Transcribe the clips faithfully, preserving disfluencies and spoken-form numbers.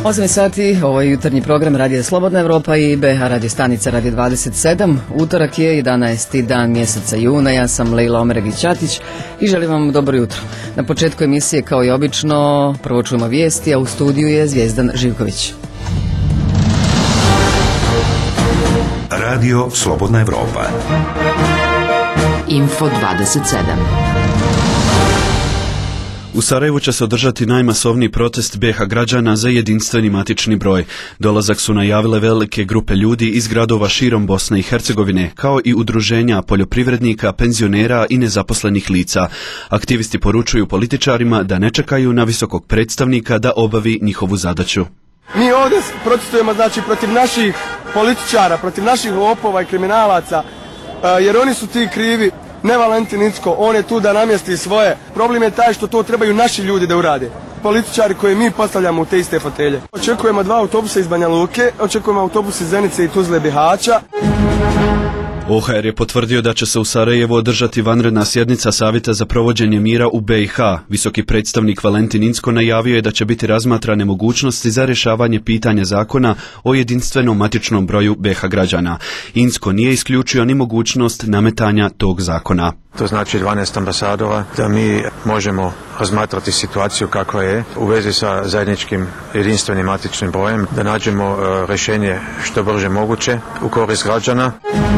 osam sati, ovo je jutarnji program Radija Slobodna Evropa i B H radio stanica Radio dvadeset sedam. Utorak je jedanaesti dan mjeseca juna, ja sam Lejla Omeregić-Ćatić i želim vam dobro jutro. Na početku emisije, kao i obično, prvo čujemo vijesti, a u studiju je Zvijezdan Živković. Radio Slobodna Evropa. Info dvadeset sedam. U Sarajevu će se održati najmasovniji protest B H građana za jedinstveni matični broj. Dolazak su najavile velike grupe ljudi iz gradova širom Bosne i Hercegovine, kao i udruženja poljoprivrednika, penzionera i nezaposlenih lica. Aktivisti poručuju političarima da ne čekaju na visokog predstavnika da obavi njihovu zadaću. Mi ovdje protestujemo, znači, protiv naših političara, protiv naših lopova i kriminalaca, jer oni su ti krivi. Ne Valentin Incko, on je tu da namjesti svoje. Problem je taj što to trebaju naši ljudi da urade. Političari koje mi postavljamo u te iste fotelje. Očekujemo dva autobusa iz Banja Luke, očekujemo autobus iz Zenice i Tuzle Bihaća. O H R je potvrdio da će se u Sarajevu održati vanredna sjednica Savjeta za provođenje mira u B i H. Visoki predstavnik Valentin Incko najavio je da će biti razmatrane mogućnosti za rješavanje pitanja zakona o jedinstvenom matičnom broju B H građana. Incko nije isključio ni mogućnost nametanja tog zakona. To znači dvanaest ambasadora, da mi možemo razmatrati situaciju kakva je u vezi sa zajedničkim jedinstvenim matičnim brojem, da nađemo uh, rješenje što brže moguće u korist građana.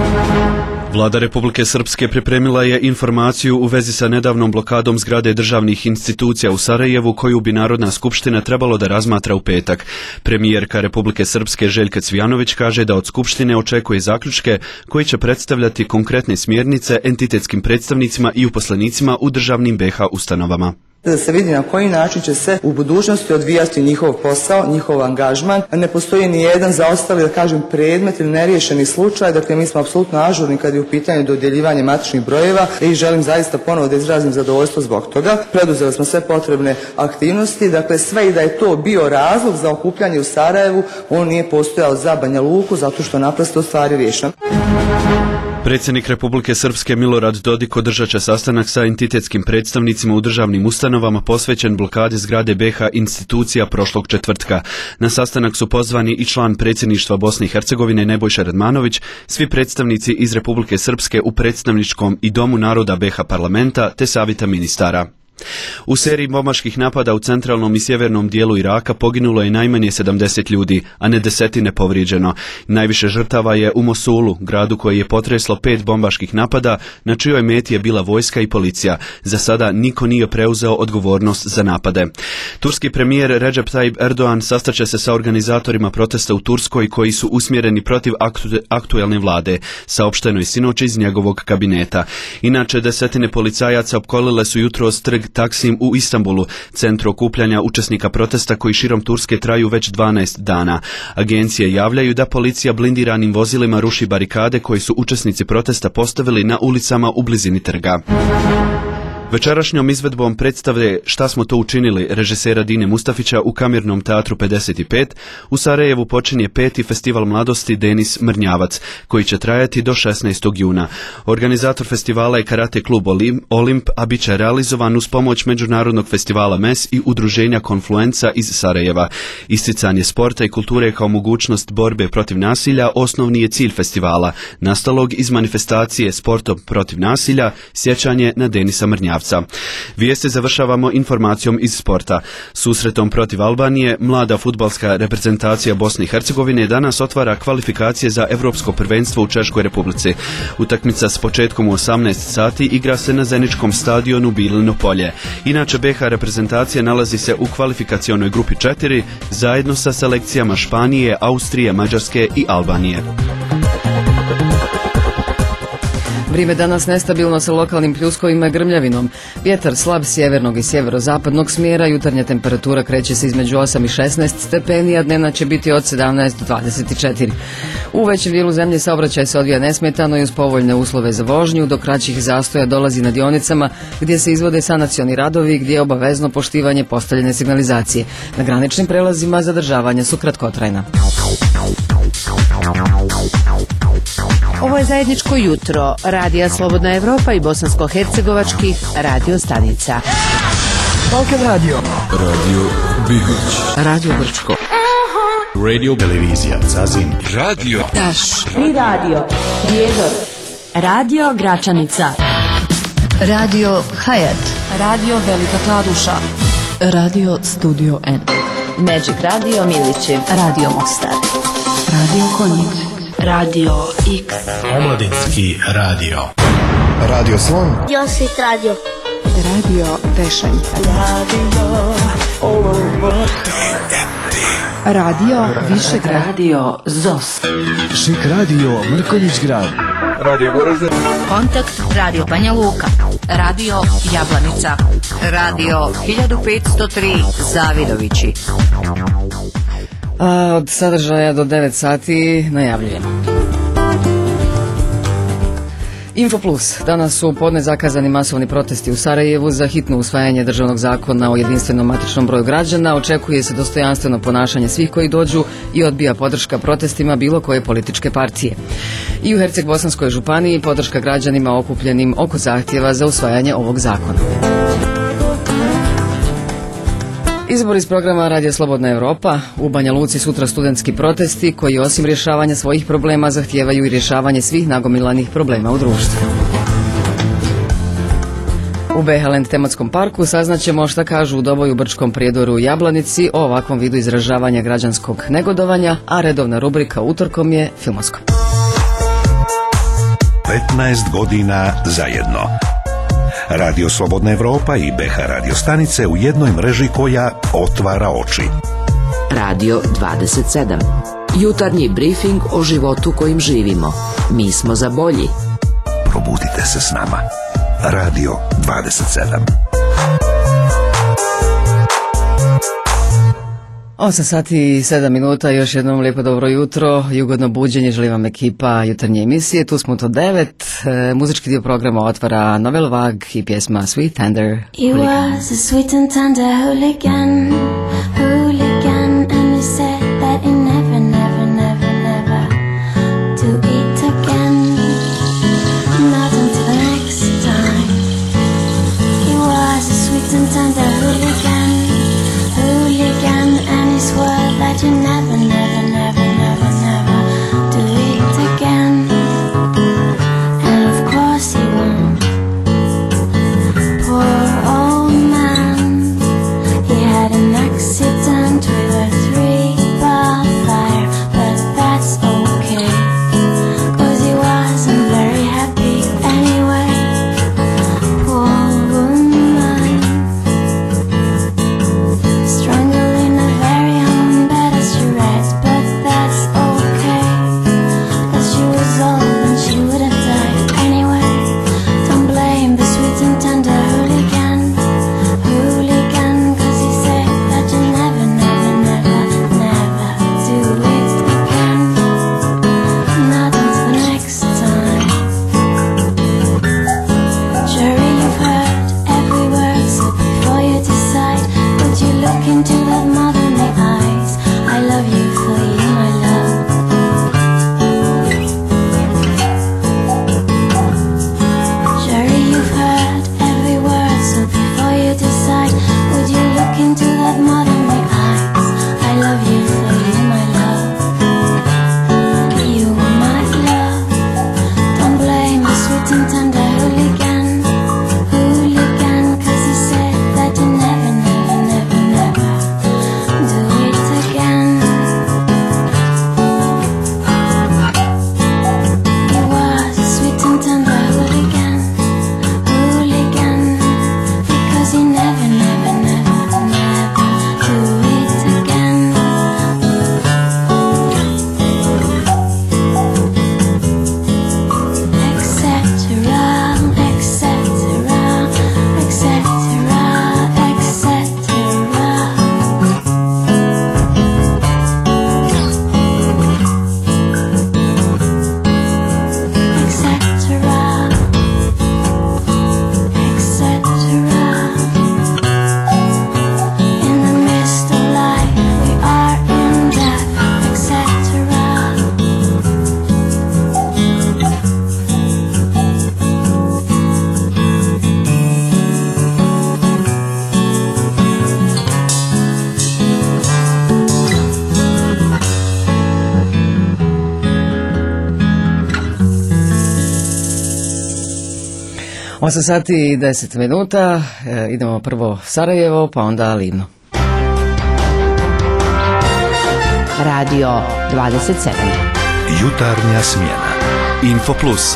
Vlada Republike Srpske pripremila je informaciju u vezi sa nedavnom blokadom zgrade državnih institucija u Sarajevu, koju bi Narodna skupština trebalo da razmatra u petak. Premijerka Republike Srpske Željka Cvijanović kaže da od skupštine očekuje zaključke koji će predstavljati konkretne smjernice entitetskim predstavnicima i uposlenicima u državnim B H ustanovama. Da se vidi na koji način će se u budućnosti odvijati njihov posao, njihov angažman. Ne postoji ni jedan zaostali, da kažem, predmet ili neriješeni slučaj. Dakle, mi smo apsolutno ažurni kad je u pitanju dodjeljivanje matičnih brojeva i želim zaista ponovo da izrazim zadovoljstvo zbog toga. Preduzeli smo sve potrebne aktivnosti. Dakle, sve i da je to bio razlog za okupljanje u Sarajevu, on nije postojao za Banja Luku, zato što naprosto stvari riješeno. Predsjednik Republike Srpske Milorad Dodik održat će sastanak sa entitetskim predstavnicima u državnim ustanovama posvećen blokadi zgrade B H institucija prošlog četvrtka. Na sastanak su pozvani i član predsjedništva Bosne i Hercegovine Nebojša Radmanović, svi predstavnici iz Republike Srpske u predstavničkom i Domu naroda B H parlamenta te savjeta ministara. U seriji bombaških napada u centralnom i sjevernom dijelu Iraka poginulo je najmanje sedamdeset ljudi, a ne desetine povrijeđeno. Najviše žrtava je u Mosulu, gradu koji je potreslo pet bombaških napada, na čijoj meti je bila vojska i policija. Za sada niko nije preuzeo odgovornost za napade. Turski premijer Recep Tayyip Erdogan sastaće se sa organizatorima protesta u Turskoj koji su usmjereni protiv aktu, aktuelne vlade, saopšteno je sinoć iz njegovog kabineta. Inače, desetine policajaca opkolile su jutros trg Taksim u Istanbulu, centru okupljanja učesnika protesta koji širom Turske traju već dvanaest dana. Agencije javljaju da policija blindiranim vozilima ruši barikade koji su učesnici protesta postavili na ulicama u blizini trga. Večerašnjom izvedbom predstave Šta smo to učinili režisera Dine Mustafića u Kamernom teatru pedeset pet u Sarajevu počinje peti festival mladosti Denis Mrnjavac, koji će trajati do šesnaestog juna. Organizator festivala je karate klub Olimp, a bit će realizovan uz pomoć Međunarodnog festivala M E S i udruženja Konfluenca iz Sarajeva. Isticanje sporta i kulture kao mogućnost borbe protiv nasilja osnovni je cilj festivala, nastalog iz manifestacije Sportom protiv nasilja, sjećanje na Denisa Mrnjavca. Vijesti završavamo informacijom iz sporta. Susretom protiv Albanije, mlada fudbalska reprezentacija Bosne i Hercegovine danas otvara kvalifikacije za Evropsko prvenstvo u Češkoj Republici. Utakmica s početkom u osamnaest sati igra se na Zeničkom stadionu Bilino polje. Inače, B H reprezentacija nalazi se u kvalifikacionoj grupi četiri zajedno sa selekcijama Španije, Austrije, Mađarske i Albanije. Vrijeme danas nestabilno sa lokalnim pljuskovima i grmljavinom. Vjetar slab sjevernog i sjeverozapadnog smjera, jutarnja temperatura kreće se između osam i šesnaest stepeni, a dnevna će biti od sedamnaest do dvadeset četiri. U većem dijelu zemlje saobraćaj se odvija nesmetano i uz povoljne uslove za vožnju, do kraćih zastoja dolazi na dionicama gdje se izvode sanacioni radovi, gdje je obavezno poštivanje postavljene signalizacije. Na graničnim prelazima zadržavanja su kratkotrajna. Ovo je zajedničko jutro Radija Slobodna Evropa i bosansko-hercegovačkih radio stanica. Balkan radio. Radio Bihać. Radio Brčko. Radio, televizija, Zazin, radio, Taš, Tri radio, Prijedor, Radio Gračanica, Radio Hayat, Radio Velika Kladuša, Radio Studio N, Magic Radio Milići, Radio Mostar, Radio Konjic, Radio X, Omladinski radio, Radio Slon, Josit Radio, Radio Tešanj, Radio Radio Višegrad, Radio Zos, Šik Radio Mrkonjić Grad, Radio Goražde, Kontakt Radio Banja Luka, Radio Jablanica, Radio hiljadu petsto tri Zavidovići. A od sadržaja do devet sati najavljujemo. Info Plus. Danas su podne zakazani masovni protesti u Sarajevu za hitno usvajanje državnog zakona o jedinstvenom matičnom broju građana. Očekuje se dostojanstveno ponašanje svih koji dođu i odbija podrška protestima bilo koje političke partije. I u Herceg-Bosanskoj županiji podrška građanima okupljenim oko zahtjeva za usvajanje ovog zakona. Izbor iz programa Radio Slobodna Evropa. U Banja Luci sutra studentski protesti koji osim rješavanja svojih problema zahtijevaju i rješavanje svih nagomilanih problema u društvu. U Behaland tematskom parku saznaćemo šta kažu u Doboju, Brčkom, Prijedoru i Jablanici o ovakvom vidu izražavanja građanskog negodovanja, a redovna rubrika utorkom je filmsko. petnaest godina zajedno. Radio Slobodna Evropa i B H radio stanice u jednoj mreži koja otvara oči. Radio dvadeset sedam. Jutarnji brifing o životu kojim živimo. Mi smo za bolji. Probudite se s nama. Radio dvadeset sedam. osam sati i sedam minuta, još jednom lijepo dobro jutro i ugodno buđenje želi vam ekipa jutarnje emisije, tu smo do devet, e, muzički dio programa otvara Novel Vag i pjesma Sweet Tender He was a sweet and tender hooligan, hooligan, and he said that he never, never, never, never to eat again, not until the next time. He was a sweet and tender hooligan, hooligan, and he swore that you never, never, never, never, never do it again. And of course he won't. Poor old man, he had an accident. osam sati i deset minuta, e, idemo prvo Sarajevo, pa onda Livno. Radio dvadeset sedam. Jutarnja smjena. Info Plus.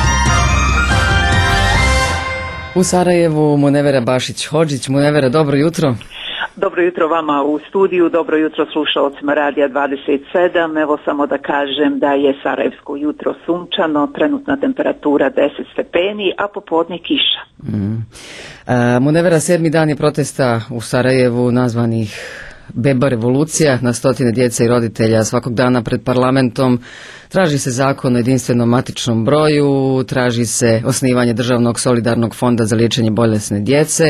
U Sarajevu Munevera Bašić-Hodžić. Munevera, dobro jutro. Dobro jutro vama u studiju, dobro jutro slušalcima Radija dvadeset sedam. Evo samo da kažem da je sarajevsko jutro sunčano, trenutna temperatura deset stepeni, a popodne kiša. Mm. E, Munevera, sedmi dan je protesta u Sarajevu nazvanih Beba revolucija. Na stotine djece i roditelja svakog dana pred parlamentom. Traži se zakon o jedinstvenom matičnom broju, traži se osnivanje državnog solidarnog fonda za liječenje bolesne djece,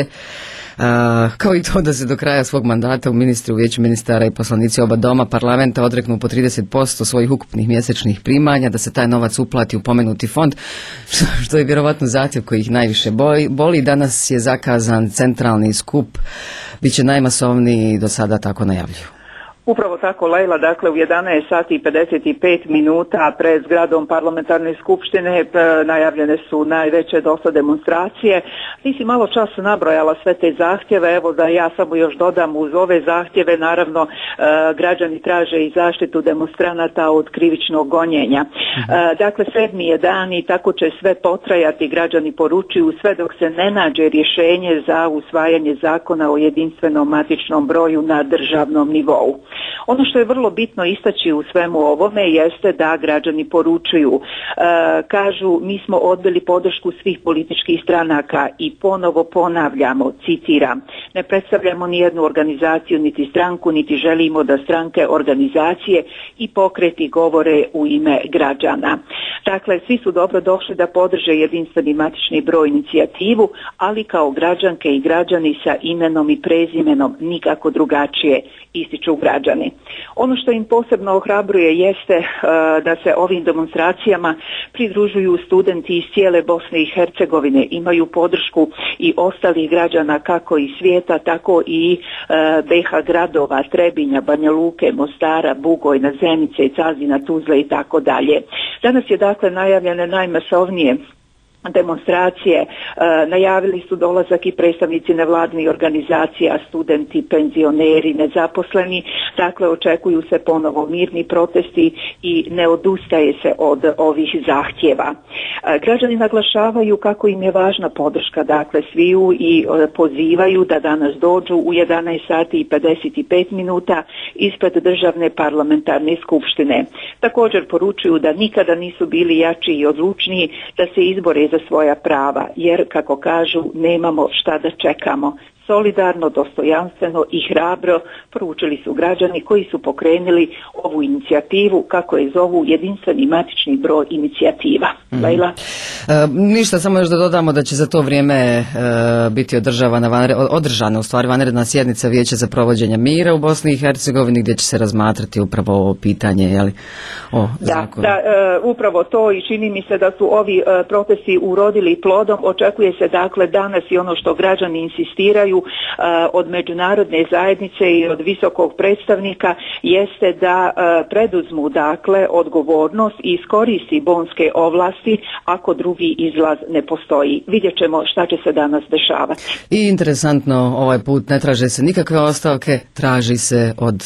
a, kao i to da se do kraja svog mandata u ministri u vijeću ministara i poslanici oba doma parlamenta odreknu po trideset posto svojih ukupnih mjesečnih primanja, da se taj novac uplati u pomenuti fond, što, što je vjerovatno zahtjev koji ih najviše boli. boli. Danas je zakazan centralni skup, bit će najmasovniji do sada, tako najavljuju. Upravo tako, Lejla, dakle u jedanaest sati i pedeset pet minuta pred zgradom parlamentarne skupštine najavljene su najveće dosta demonstracije. Ti si malo čas nabrojala sve te zahtjeve, evo da ja samo još dodam uz ove zahtjeve, naravno građani traže i zaštitu demonstranata od krivičnog gonjenja. Dakle, sedmi je dan i tako će sve potrajati, građani poručuju, sve dok se ne nađe rješenje za usvajanje zakona o jedinstvenom matičnom broju na državnom nivou. Ono što je vrlo bitno istaći u svemu ovome jeste da građani poručuju, e, kažu mi smo odbili podršku svih političkih stranaka i ponovo ponavljamo, citiram, ne predstavljamo ni jednu organizaciju niti stranku, niti želimo da stranke, organizacije i pokreti govore u ime građana. Dakle, svi su dobro došli da podrže jedinstveni matični broj inicijativu, ali kao građanke i građani sa imenom i prezimenom, nikako drugačije, ističu građani. Ono što im posebno ohrabruje jeste uh, da se ovim demonstracijama pridružuju studenti iz cijele Bosne i Hercegovine, imaju podršku i ostalih građana kako iz svijeta, tako i uh, B H gradova, Trebinja, Banja Luke, Mostara, Bugojna, Zenice, Cazina, Tuzle i tako dalje. Danas je dakle najavljene najmasovnije demonstracije, e, najavili su dolazak i predstavnici nevladnih organizacija, studenti, penzioneri, nezaposleni, dakle očekuju se ponovo mirni protesti i ne odustaje se od ovih zahtjeva. E, građani naglašavaju kako im je važna podrška, dakle sviju i e, pozivaju da danas dođu u jedanaest sati i pedeset pet minuta ispred državne parlamentarne skupštine. Također poručuju da nikada nisu bili jači i odlučniji da se izbore za svoja prava, jer kako kažu nemamo šta da čekamo. Solidarno, dostojanstveno i hrabro poručili su građani koji su pokrenuli ovu inicijativu, kako je zovu jedinstveni matični broj inicijativa. Mm. Lejla? E, ništa, samo još da dodamo da će za to vrijeme e, biti održavana, vanre, održana u stvari vanredna sjednica Vijeća za provođenje mira u Bosni i Hercegovini, gdje će se razmatrati upravo ovo pitanje, jeli, o zakonu. Da, da e, upravo to, i čini mi se da su ovi e, protesti urodili plodom. Očekuje se dakle danas i ono što građani insistiraju od međunarodne zajednice i od visokog predstavnika jeste da preduzmu dakle odgovornost i iskoristi bonske ovlasti ako drugi izlaz ne postoji. Vidjet ćemo šta će se danas dešavati. I interesantno, ovaj put ne traže se nikakve ostavke, traži se od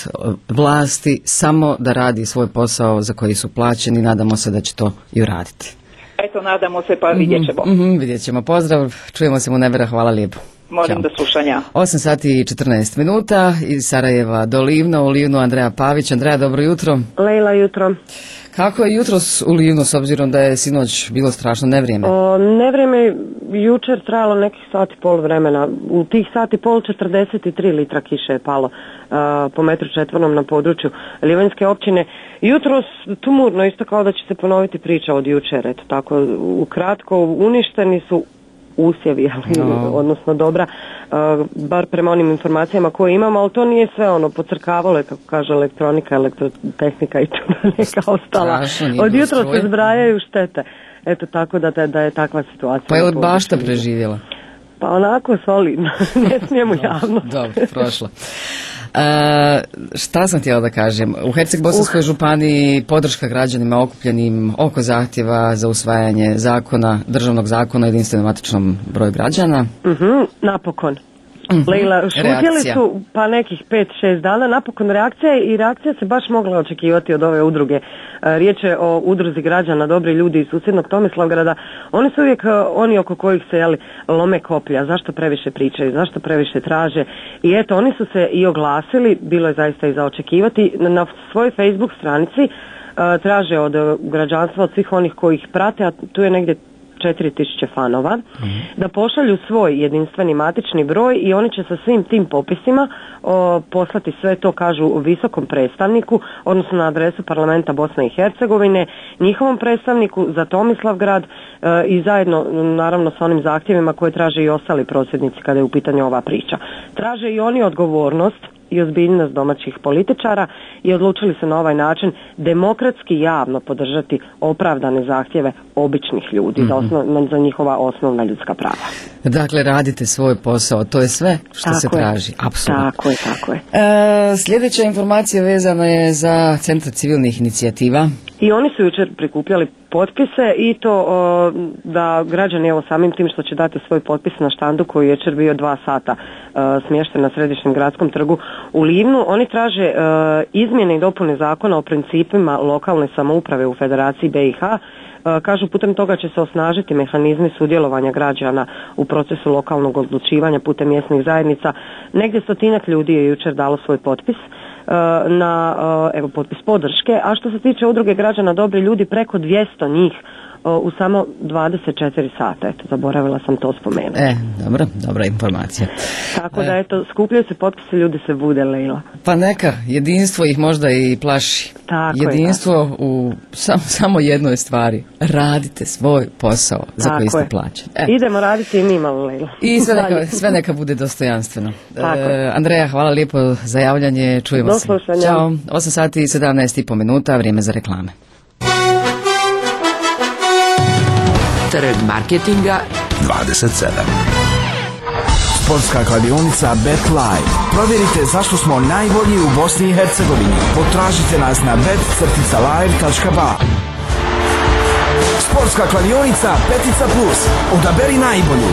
vlasti samo da radi svoj posao za koji su plaćeni. Nadamo se da će to i uraditi. Eto, nadamo se, pa vidjet ćemo. Mm-hmm, vidjet ćemo. Pozdrav, čujemo se, Munevera, hvala lijepo. Molim do slušanja. osam sati i četrnaest minuta iz Sarajeva do Livna, u Livnu Andreja Pavić. Andreja, dobro jutro. Lejla, jutro. Kako je jutros u Livnu, s obzirom da je sinoć bilo strašno nevrijeme? O, nevrijeme jučer trajalo nekih sati pol vremena. U tih sati pol četrdeset tri litra kiše je palo uh, po metru četvornom na području Livanjske općine. Jutros tumurno, isto kao da će se ponoviti priča od jučer. Eto tako, ukratko, uništeni su usjevi, no. odnosno dobra, uh, bar prema onim informacijama koje imamo, ali to nije sve ono, pocrkavalo je, kako kaže elektronika, elektrotehnika i to neka ostala. Od jutra se zbrajaju štete. Eto tako da, da, da je takva situacija. Pa je od bašta preživjela? Pa onako solidno, ne smijemo javno. Dobro, prošlo. E, šta sam htjela da kažem? U Herceg-Bosanskoj uh. županiji podrška građanima okupljenim oko zahtjeva za usvajanje zakona, državnog zakona o jedinstvenom matičnom broju građana. Uh-huh, napokon. Mm-hmm. Leila, šutjeli su pa nekih pet šest dana, napokon reakcija i reakcija se baš mogla očekivati od ove udruge. Riječ je o udruzi građana Dobri ljudi iz susjednog Tomislavgrada. Oni su uvijek oni oko kojih se jeli, lome koplja, zašto previše pričaju, zašto previše traže. I eto, oni su se i oglasili, bilo je zaista i za očekivati, na svojoj Facebook stranici uh, traže od građanstva, od svih onih koji ih prate, a tu je negdje četiri tisuće fanova, mm-hmm. da pošalju svoj jedinstveni matični broj i oni će sa svim tim popisima o, poslati sve to, kažu, visokom predstavniku, odnosno na adresu parlamenta Bosne i Hercegovine, njihovom predstavniku za Tomislavgrad e, i zajedno naravno sa onim zahtjevima koje traže i ostali prosvjednici kada je u pitanju ova priča. Traže i oni odgovornost i ozbiljnost domaćih političara i odlučili se na ovaj način demokratski javno podržati opravdane zahtjeve običnih ljudi, mm-hmm. za, osnov, za njihova osnovna ljudska prava. Dakle, radite svoj posao, to je sve što tako se je. traži. Apsolutno. Tako je, tako je. E, sljedeća informacija vezana je za Centar civilnih inicijativa. I oni su jučer prikupljali potpise i to o, da građani evo samim tim što će dati svoj potpis na štandu koji je jučer bio dva sata o, smješten na Središnjem gradskom trgu u Livnu. Oni traže o, izmjene i dopune zakona o principima lokalne samouprave u Federaciji B i H. O, kažu putem toga će se osnažiti mehanizmi sudjelovanja građana u procesu lokalnog odlučivanja putem mjesnih zajednica. Negdje stotinjak ljudi je jučer dalo svoj potpis na evo potpis podrške, a što se tiče udruge građana Dobri ljudi, preko dvjesto njih u samo dvadeset četiri sata. Eto, zaboravila sam to spomenuti. E, dobro, dobra informacija. Tako da, eto, skupljaju se potpise, ljudi se bude, Leila. Pa neka, jedinstvo ih možda i plaši. Tako jedinstvo je, u sam, samo jednoj stvari. Radite svoj posao za tako koji ste je. plaćeni. E. Idemo raditi i mi malo, Leila. I sve neka, sve neka bude dostojanstveno. E, Andreja, hvala lijepo za javljanje. Čujemo Do se. slušanja. Ćao. osam sati i sedamnaest i pol minuta, vrijeme za reklame. Trg marketinga dvadeset sedam. Sportska kladionica Bet Live. Provjerite zašto smo najbolji u Bosni i Hercegovini. Potražite nas na bet live tačka ba. Sportska kladionica Petica Plus. Odaberi najbolju.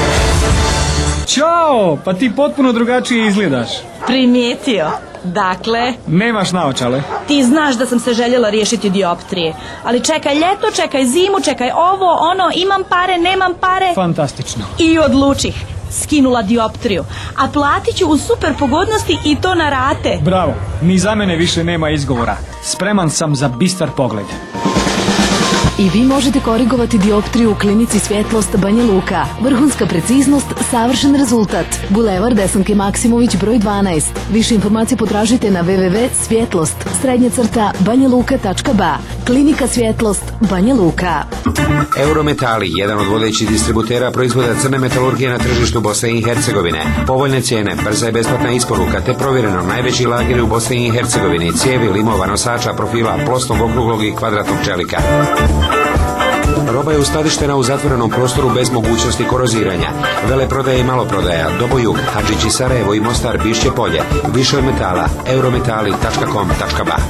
Ćao, pa ti potpuno drugačije izgledaš. Primijetio. Dakle, nemaš naočale. Ti znaš da sam se željela riješiti dioptrije. Ali čekaj ljeto, čekaj zimu, čekaj ovo, ono, imam pare, nemam pare. Fantastično. I odlučih. Skinula dioptriju. A platit ću u super pogodnosti i to na rate. Bravo, ni za mene više nema izgovora. Spreman sam za bistar pogled. I vi možete korigovati dioptriju u klinici Svjetlost Banja Luka. Vrhunska preciznost, savršen rezultat. Bulevar Desanke Maksimović broj dvanaest. Više informacije potražite na w w w tačka svjetlost srednja crta banja luka tačka ba. Klinika Svjetlost Banja Luka. Eurometali, jedan od vodećih distributera proizvoda crne metalurgije na tržištu Bosne i Hercegovine. Povoljne cijene, brza i besplatna isporuka te provjereno najveći lageri u Bosni i Hercegovini, cijevi, limova, nosača, profila, plosnog, okruglog i kvadratnog čelika. Roba je uskladištena u zatvorenom prostoru bez mogućnosti koroziranja. Veleprodaja i maloprodaja, Dobojug, Hadžići Sarajevo i Mostar Bišće Polje. Više od metala, eurometali tačka com tačka ba.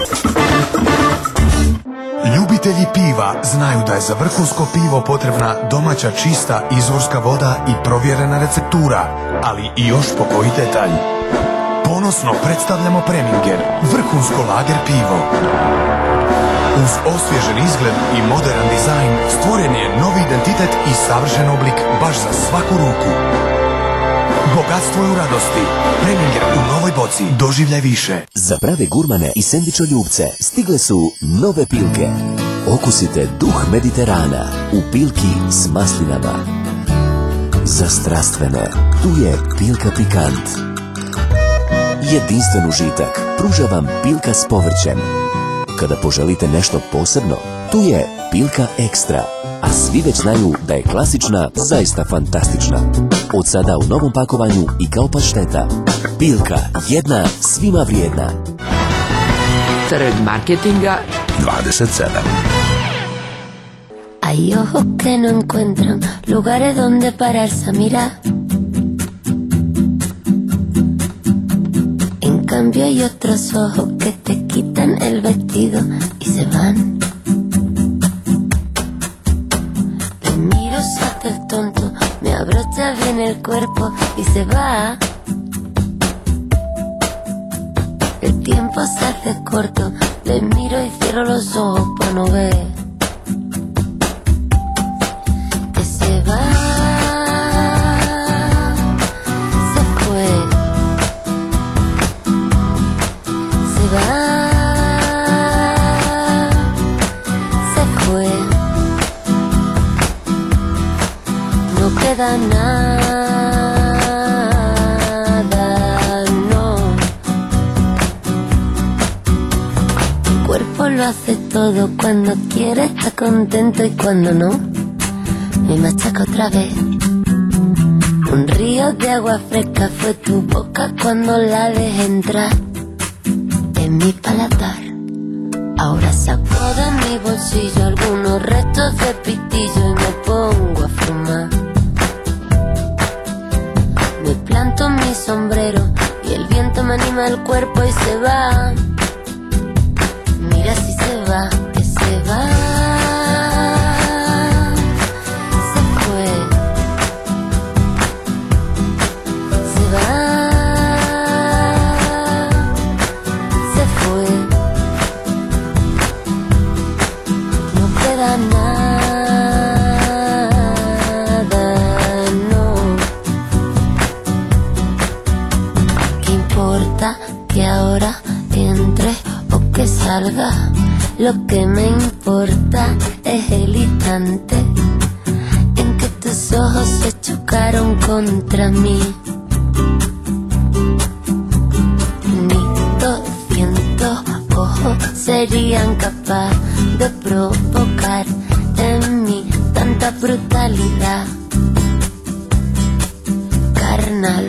Ljubitelji piva znaju da je za vrhunsko pivo potrebna domaća čista izvorska voda i provjerena receptura, ali i još po koji detalj. Ponosno predstavljamo Preminger, vrhunsko lager pivo. Uz osvježen izgled i modern dizajn stvoren je novi identitet i savršen oblik baš za svaku ruku. Bogatstvo je u radosti. Preminger u novoj boci. Doživljaj više. Za prave gurmane i sendvičoljubce stigle su nove pilke. Okusite duh Mediterana u pilki s maslinama. Za strastvene, tu je pilka pikant. Jedinstven užitak pruža vam pilka s povrćem. Kada poželite nešto posebno, tu je pilka ekstra, a svi već znaju da je klasična zaista fantastična. Od sada u novom pakovanju i kao pašteta. Pilka, jedna svima vrijedna. Trg marketinga dvadeset sedam. Hay ojos que no encuentran lugares donde pararse a mirar. cambio hay otros ojos que te quitan el vestido y se van. Le miro, se hace el tonto, me abrocha bien el cuerpo y se va. El tiempo se hace corto, le miro y cierro los ojos para no ver que se va. Nada, no. Tu cuerpo lo hace todo, cuando quiere está contento y cuando no, me machaca otra vez. Un río de agua fresca fue tu boca cuando la dejé entrar en mi paladar. Ahora saco de mi bolsillo algunos restos de pitillo y me pongo a fumar. Me planto mi sombrero y el viento me anima el cuerpo y se va. Mira si se va, que se va. Se fue. Se va. Se fue. No queda nada, no. ¿Qué importa que ahora entre o que salga? Lo que me importa es el instante en que tus ojos se chocaron contra mí. Ni doscientos ojos serían capaces de provocar en mí tanta brutalidad carnal.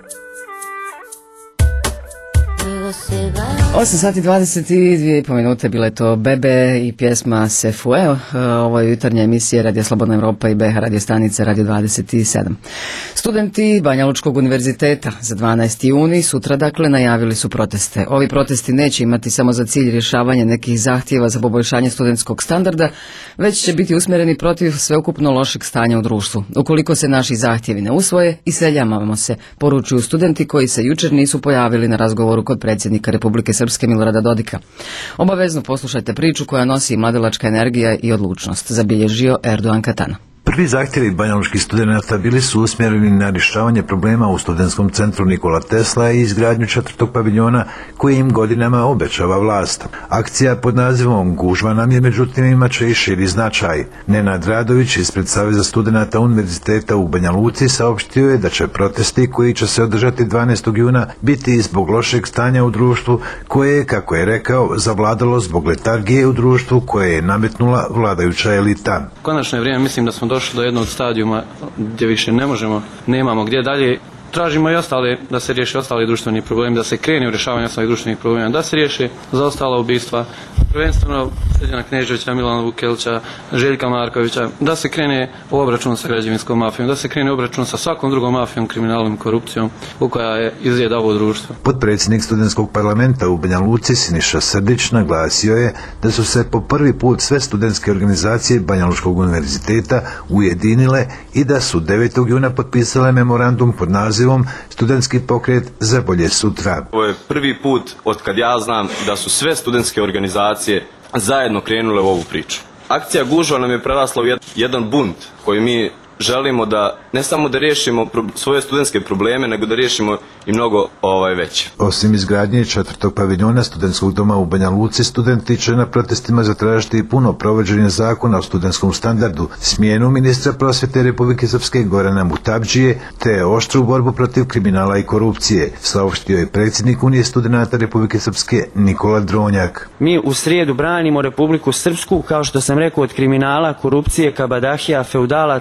Luego se va. osam sati dvadeset dvije i pol minute, bile je to Bebe i pjesma Se fue. Ovo je jutarnja emisija Radio Slobodna Evropa i B H radio stanice Radio dvadeset sedam. Studenti Banja Lučkog univerziteta za dvanaesti juni sutra dakle najavili su proteste. Ovi protesti neće imati samo za cilj rješavanje nekih zahtjeva za poboljšanje studentskog standarda, već će biti usmjereni protiv sveukupno lošeg stanja u društvu. Ukoliko se naši zahtjevi ne usvoje, iseljavamo se, poručuju studenti koji se jučer nisu pojavili na razgovoru kod predsjednika Republike Srpske Milorada Dodika. Obavezno poslušajte priču koja nosi mladalačka energija i odlučnost, zabilježio Erdogan Katana. Prvi zahtjevi banjalučkih studenata bili su usmjereni na rješavanje problema u studentskom centru Nikola Tesla i izgradnju četvrtog paviljona koji im godinama obećava vlast. Akcija pod nazivom Gužva nam je međutim imat će i širi značaj. Nenad Radović ispred Saveza studenata Univerziteta u Banja Luci saopštio je da će protesti koji će se održati dvanaestog juna biti zbog lošeg stanja u društvu koje je, kako je rekao, zavladalo zbog letargije u društvu koje je nametnula vladajuća elita. Konačno je vrijeme, mislim da smo došli do jednog stadijuma gdje više ne možemo, nemamo gdje dalje. Tražimo i ostale, da se riješi ostali društveni problemi, da se krene u rješavanje ostalih društvenih problema, da se riješi zaostala ubistva, prvenstveno Srđana Kneževića, Milana Vukelića, Željka Markovića, da se krene u obračun sa građevinskom mafijom, da se krene u obračun sa svakom drugom mafijom, kriminalnom, korupcijom u koja je izjeda ovo društvo. Potpredsjednik studentskog parlamenta u Banja Luci Siniša Srdić naglasio je da su se po prvi put sve studentske organizacije Banja Lučkog univerziteta ujedinile i da su devetog juna potpisale memorandum pod nazivom Studentski pokret za bolje sutra. Ovo je prvi put od kad ja znam da su sve studentske organizacije zajedno krenule u ovu priču. Akcija Gužva nam je prerasla u jedan bunt koji mi želimo da ne samo da riješimo svoje studentske probleme, nego da riješimo i mnogo ovaj veće. Osim izgradnje četvrtog paviljona studentskog doma u Banja Luci, studenti će na protestima zatražiti i puno provođenje zakona o studentskom standardu, smjenu ministra prosvjete Republike Srpske Gorana Mutabdžije, te oštru borbu protiv kriminala i korupcije, saopštio je predsjednik Unije studenata Republike Srpske Nikola Dronjak. Mi u srijedu branimo Republiku Srpsku, kao što sam rekao, od kriminala, korupcije, kabadahija, feudalaca, vlasti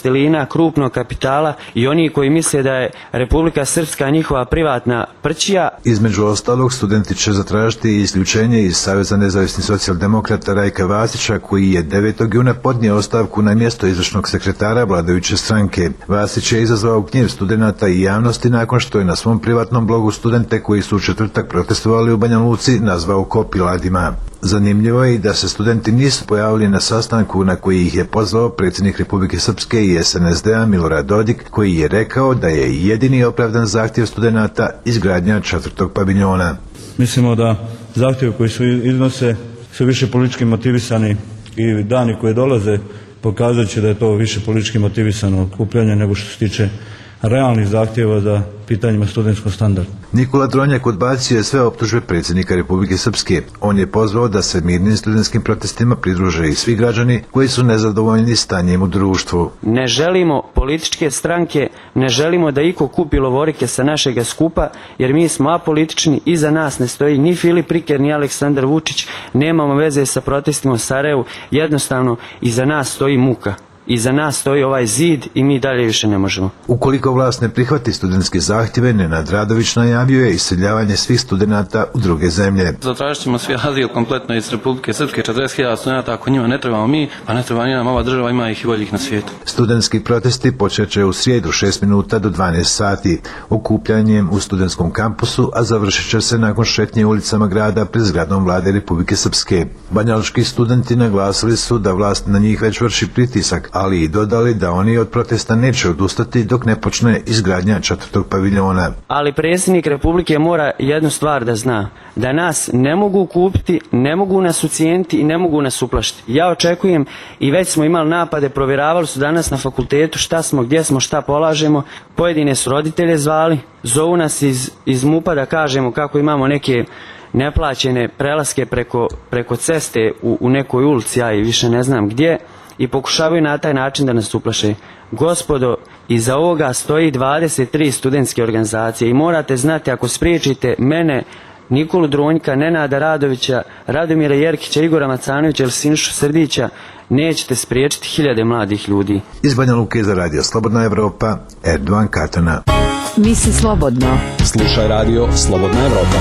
elina, krupnog kapitala i oni koji misle da je Republika Srpska njihova privatna prćija. Između ostalog, studenti će zatražiti isključenje iz Saveza nezavisnih socijaldemokrata Rajka Vasića, koji je devetog juna podnio ostavku na mjesto izvršnog sekretara vladajuće stranke. Vasić je izazvao gnjev studenata i javnosti nakon što je na svom privatnom blogu studente koji su u četvrtak protestovali u Banja Luci nazvao kopiladima. Zanimljivo je i da se studenti nisu pojavili na sastanku na koji ih je pozvao predsjednik Republike Srpske i es en es de a Milorad Dodik, koji je rekao da je jedini opravdan zahtjev studenata izgradnja četvrtog paviljona. Mislimo da zahtjevi koji su iznose su više politički motivisani i dani koji dolaze pokazat će da je to više politički motivisano okupljanje nego što se tiče realnih zahtjeva za pitanjima studentskog standarda. Nikola Dronjak odbacio je sve optužbe predsjednika Republike Srpske. On je pozvao da se mirnim studentskim protestima pridruže i svi građani koji su nezadovoljni stanjem u društvu. Ne želimo političke stranke, ne želimo da iko kupi lovorike sa našega skupa, jer mi smo apolitični, iza nas ne stoji ni Filip Riker, ni Aleksandar Vučić, nemamo veze sa protestima u Sarajevu, jednostavno iza nas stoji muka. Iza nas stoji ovaj zid i mi dalje više ne možemo. Ukoliko vlast ne prihvati studentske zahtjeve, Nenad Radović najavio je iseljavanje svih studenata u druge zemlje. Zatražit ćemo svi azil kompletno iz Republike Srpske, četrdeset hiljada studenta, ako njima ne trebamo mi, pa ne treba ni nam ova država, ima ih i boljih na svijetu. Studentski protesti počeće u srijedu šest minuta do dvanaest sati, okupljanjem u studentskom kampusu, a završit će se nakon šetnje ulicama grada pred zgradom vlade Republike Srpske. Banjalučki studenti naglasili su da vlast na njih već vrši pritisak, ali i dodali da oni od protesta neće odustati dok ne počne izgradnja četvrtog paviljona. Ali predsjednik Republike mora jednu stvar da zna, da nas ne mogu kupiti, ne mogu nas ucijeniti i ne mogu nas uplašiti. Ja očekujem, i već smo imali napade, provjeravali su danas na fakultetu šta smo, gdje smo, šta polažemo, pojedine su roditelje zvali, zovu nas iz, iz MUP-a da kažemo kako imamo neke neplaćene prelaske preko, preko ceste u, u nekoj ulici, ja i više ne znam gdje, i pokušavaju na taj način da nas uplaše. Gospodo, iza ovoga stoji dvadeset tri studentske organizacije i morate znati, ako spriječite mene, Nikolu Dronjka, Nenada Radovića, Radomira Jerkića, Igora Macanovića ili Sinišu Srdića, nećete spriječiti hiljade mladih ljudi. Iz Banja Luke za radio Slobodna Evropa, Erdovan Katana. Misli slobodno. Slušaj radio Slobodna Evropa.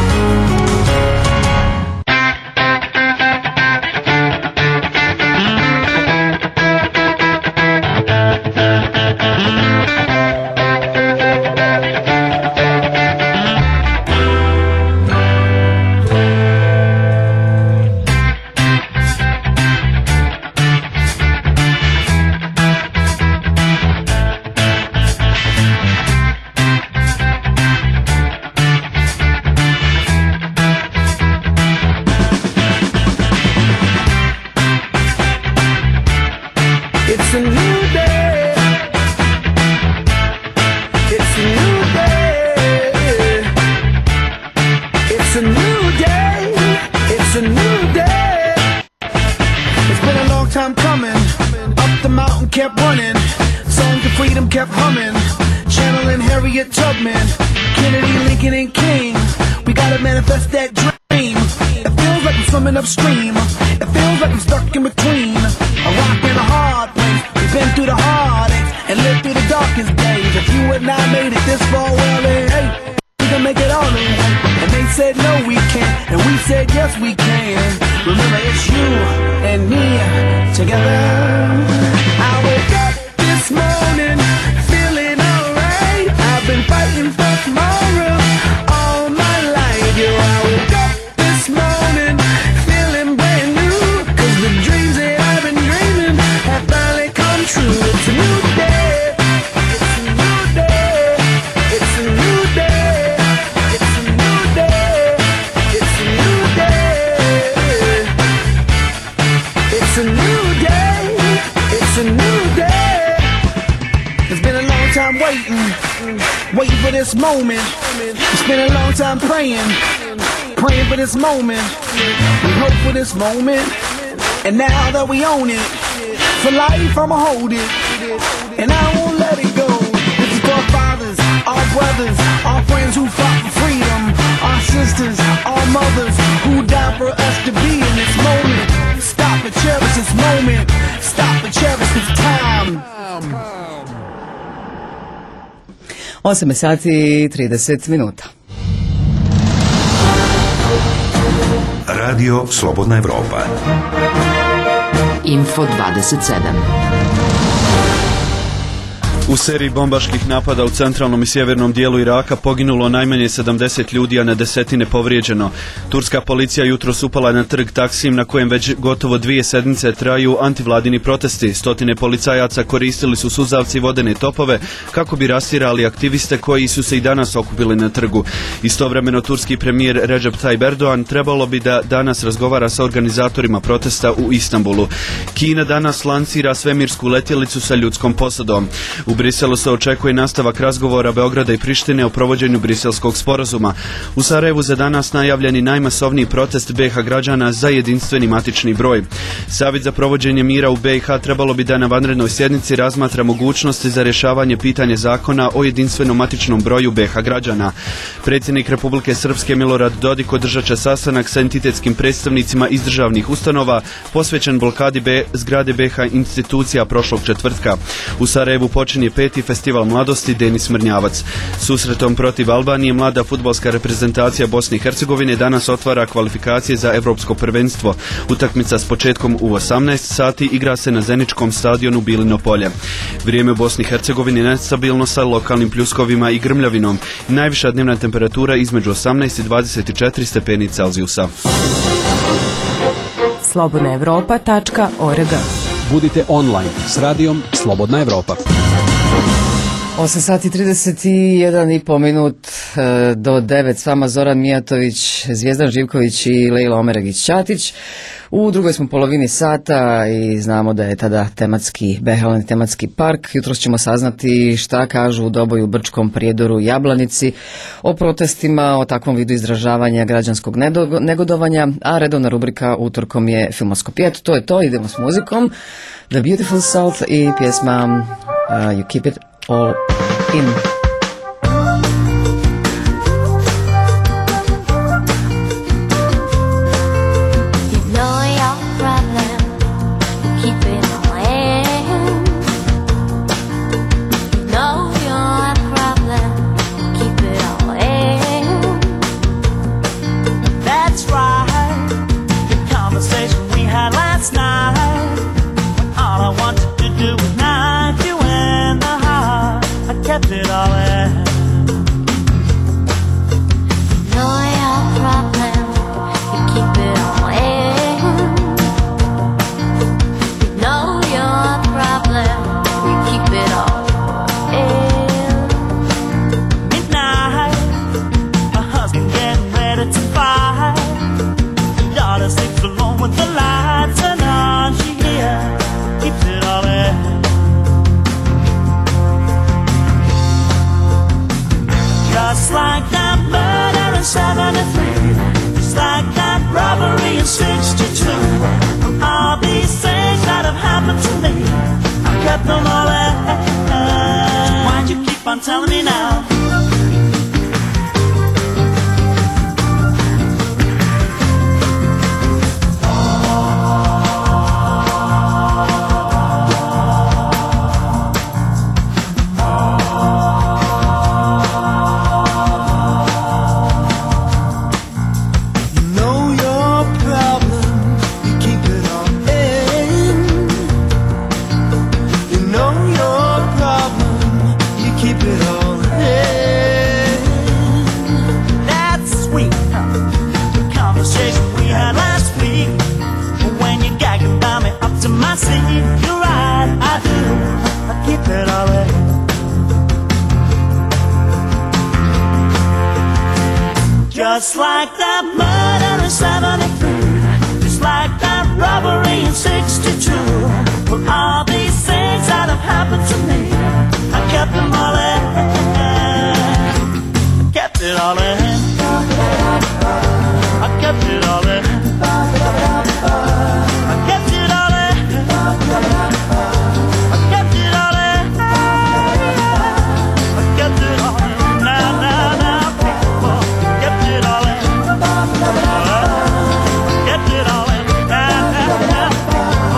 Upstream, it feels like I'm stuck in between a rock and a hard place. We've been through the heartaches and lived through the darkest days. If you and I made it this far, well then hey, we can make it all in. And they said no we can't, and we said yes we can. Remember it's you and me together. I woke up this morning feeling alright. I've been fighting for tomorrow all my life. Yo, I woke up this morning feeling brand new, 'cause the dreams that I've been dreaming have finally come true. It's a new day, it's a new day, it's a new day, it's a new day, it's a new day, it's a new day, it's a new day. It's been a long time waiting, waiting for this moment. It's been a long time praying, praying for this moment. We hope for this moment, and now that we own it, for life I'ma hold it, and I won't let it go. This is our fathers, our brothers, our friends who fought for freedom, our sisters, our mothers who died for us to be in this moment. Stop and cherish this moment, stop and cherish this time. osam sati i trideset minuta. Radio Slobodna Evropa. Info dvadeset sedam. U seriji bombaških napada u centralnom i sjevernom dijelu Iraka poginulo najmanje sedamdeset ljudi, a na desetine povrijeđeno. Turska policija jutros upala na trg Taksim, na kojem već gotovo dvije sedmice traju antivladini protesti. Stotine policajaca koristili su suzavci i vodene topove kako bi rastirali aktiviste koji su se i danas okupili na trgu. Istovremeno turski premijer Recep Tayyip Erdogan trebalo bi da danas razgovara sa organizatorima protesta u Istanbulu. Kina danas lansira svemirsku letjelicu sa ljudskom posadom. U Briselu se očekuje nastavak razgovora Beograda i Prištine o provođenju briselskog sporazuma. U Sarajevu za danas najavljeni najmasovniji protest B i H građana za jedinstveni matični broj. Savjet za provođenje mira u B i H trebalo bi da na vanrednoj sjednici razmatra mogućnosti za rješavanje pitanja zakona o jedinstvenom matičnom broju B i H građana. Predsjednik Republike Srpske Milorad Dodik održat će sastanak sa entitetskim predstavnicima iz državnih ustanova posvećen blokadi B, zgrade B i H institucija prošlog četvrtka. U Sarajevu počinje peti festival mladosti Denis Mrnjavac. Susretom protiv Albanije mlada fudbalska reprezentacija Bosne i Hercegovine danas otvara kvalifikacije za Evropsko prvenstvo. Utakmica s početkom u osamnaest sati igra se na Zeničkom stadionu Bilino polje. Vrijeme u Bosni i Hercegovini nestabilno sa lokalnim pljuskovima i grmljavinom. Najviša dnevna temperatura između osamnaest i dvadeset četiri stepeni Celzijusa. slobodna evropa tačka org. Budite online s radijom Slobodna Evropa. osam sati trideset jedan i po minut e, do devet, s vama Zoran Mijatović, Zvijezdan Živković i Lejla Omeregić-Ćatić. U drugoj smo polovini sata i znamo da je tada tematski, Behelani tematski park. Jutros ćemo saznati šta kažu u Doboju, Brčkom, Prijedoru, Jablanici o protestima, o takvom vidu izražavanja građanskog negodovanja, a redovna rubrika utorkom je Filmoskop. Eto, to je to, idemo s muzikom. The Beautiful South i pjesma uh, You Keep It All In. Telling me now. Just like that murder in seventy-three, just like that robbery in sixty-two. Well, all these things that have happened to me, I kept them all in, kept it all in, I kept it all in, I kept it all in, I kept it all in, I kept it all in, now, now, now, people, kept it all in, kept it all in, now, now, now.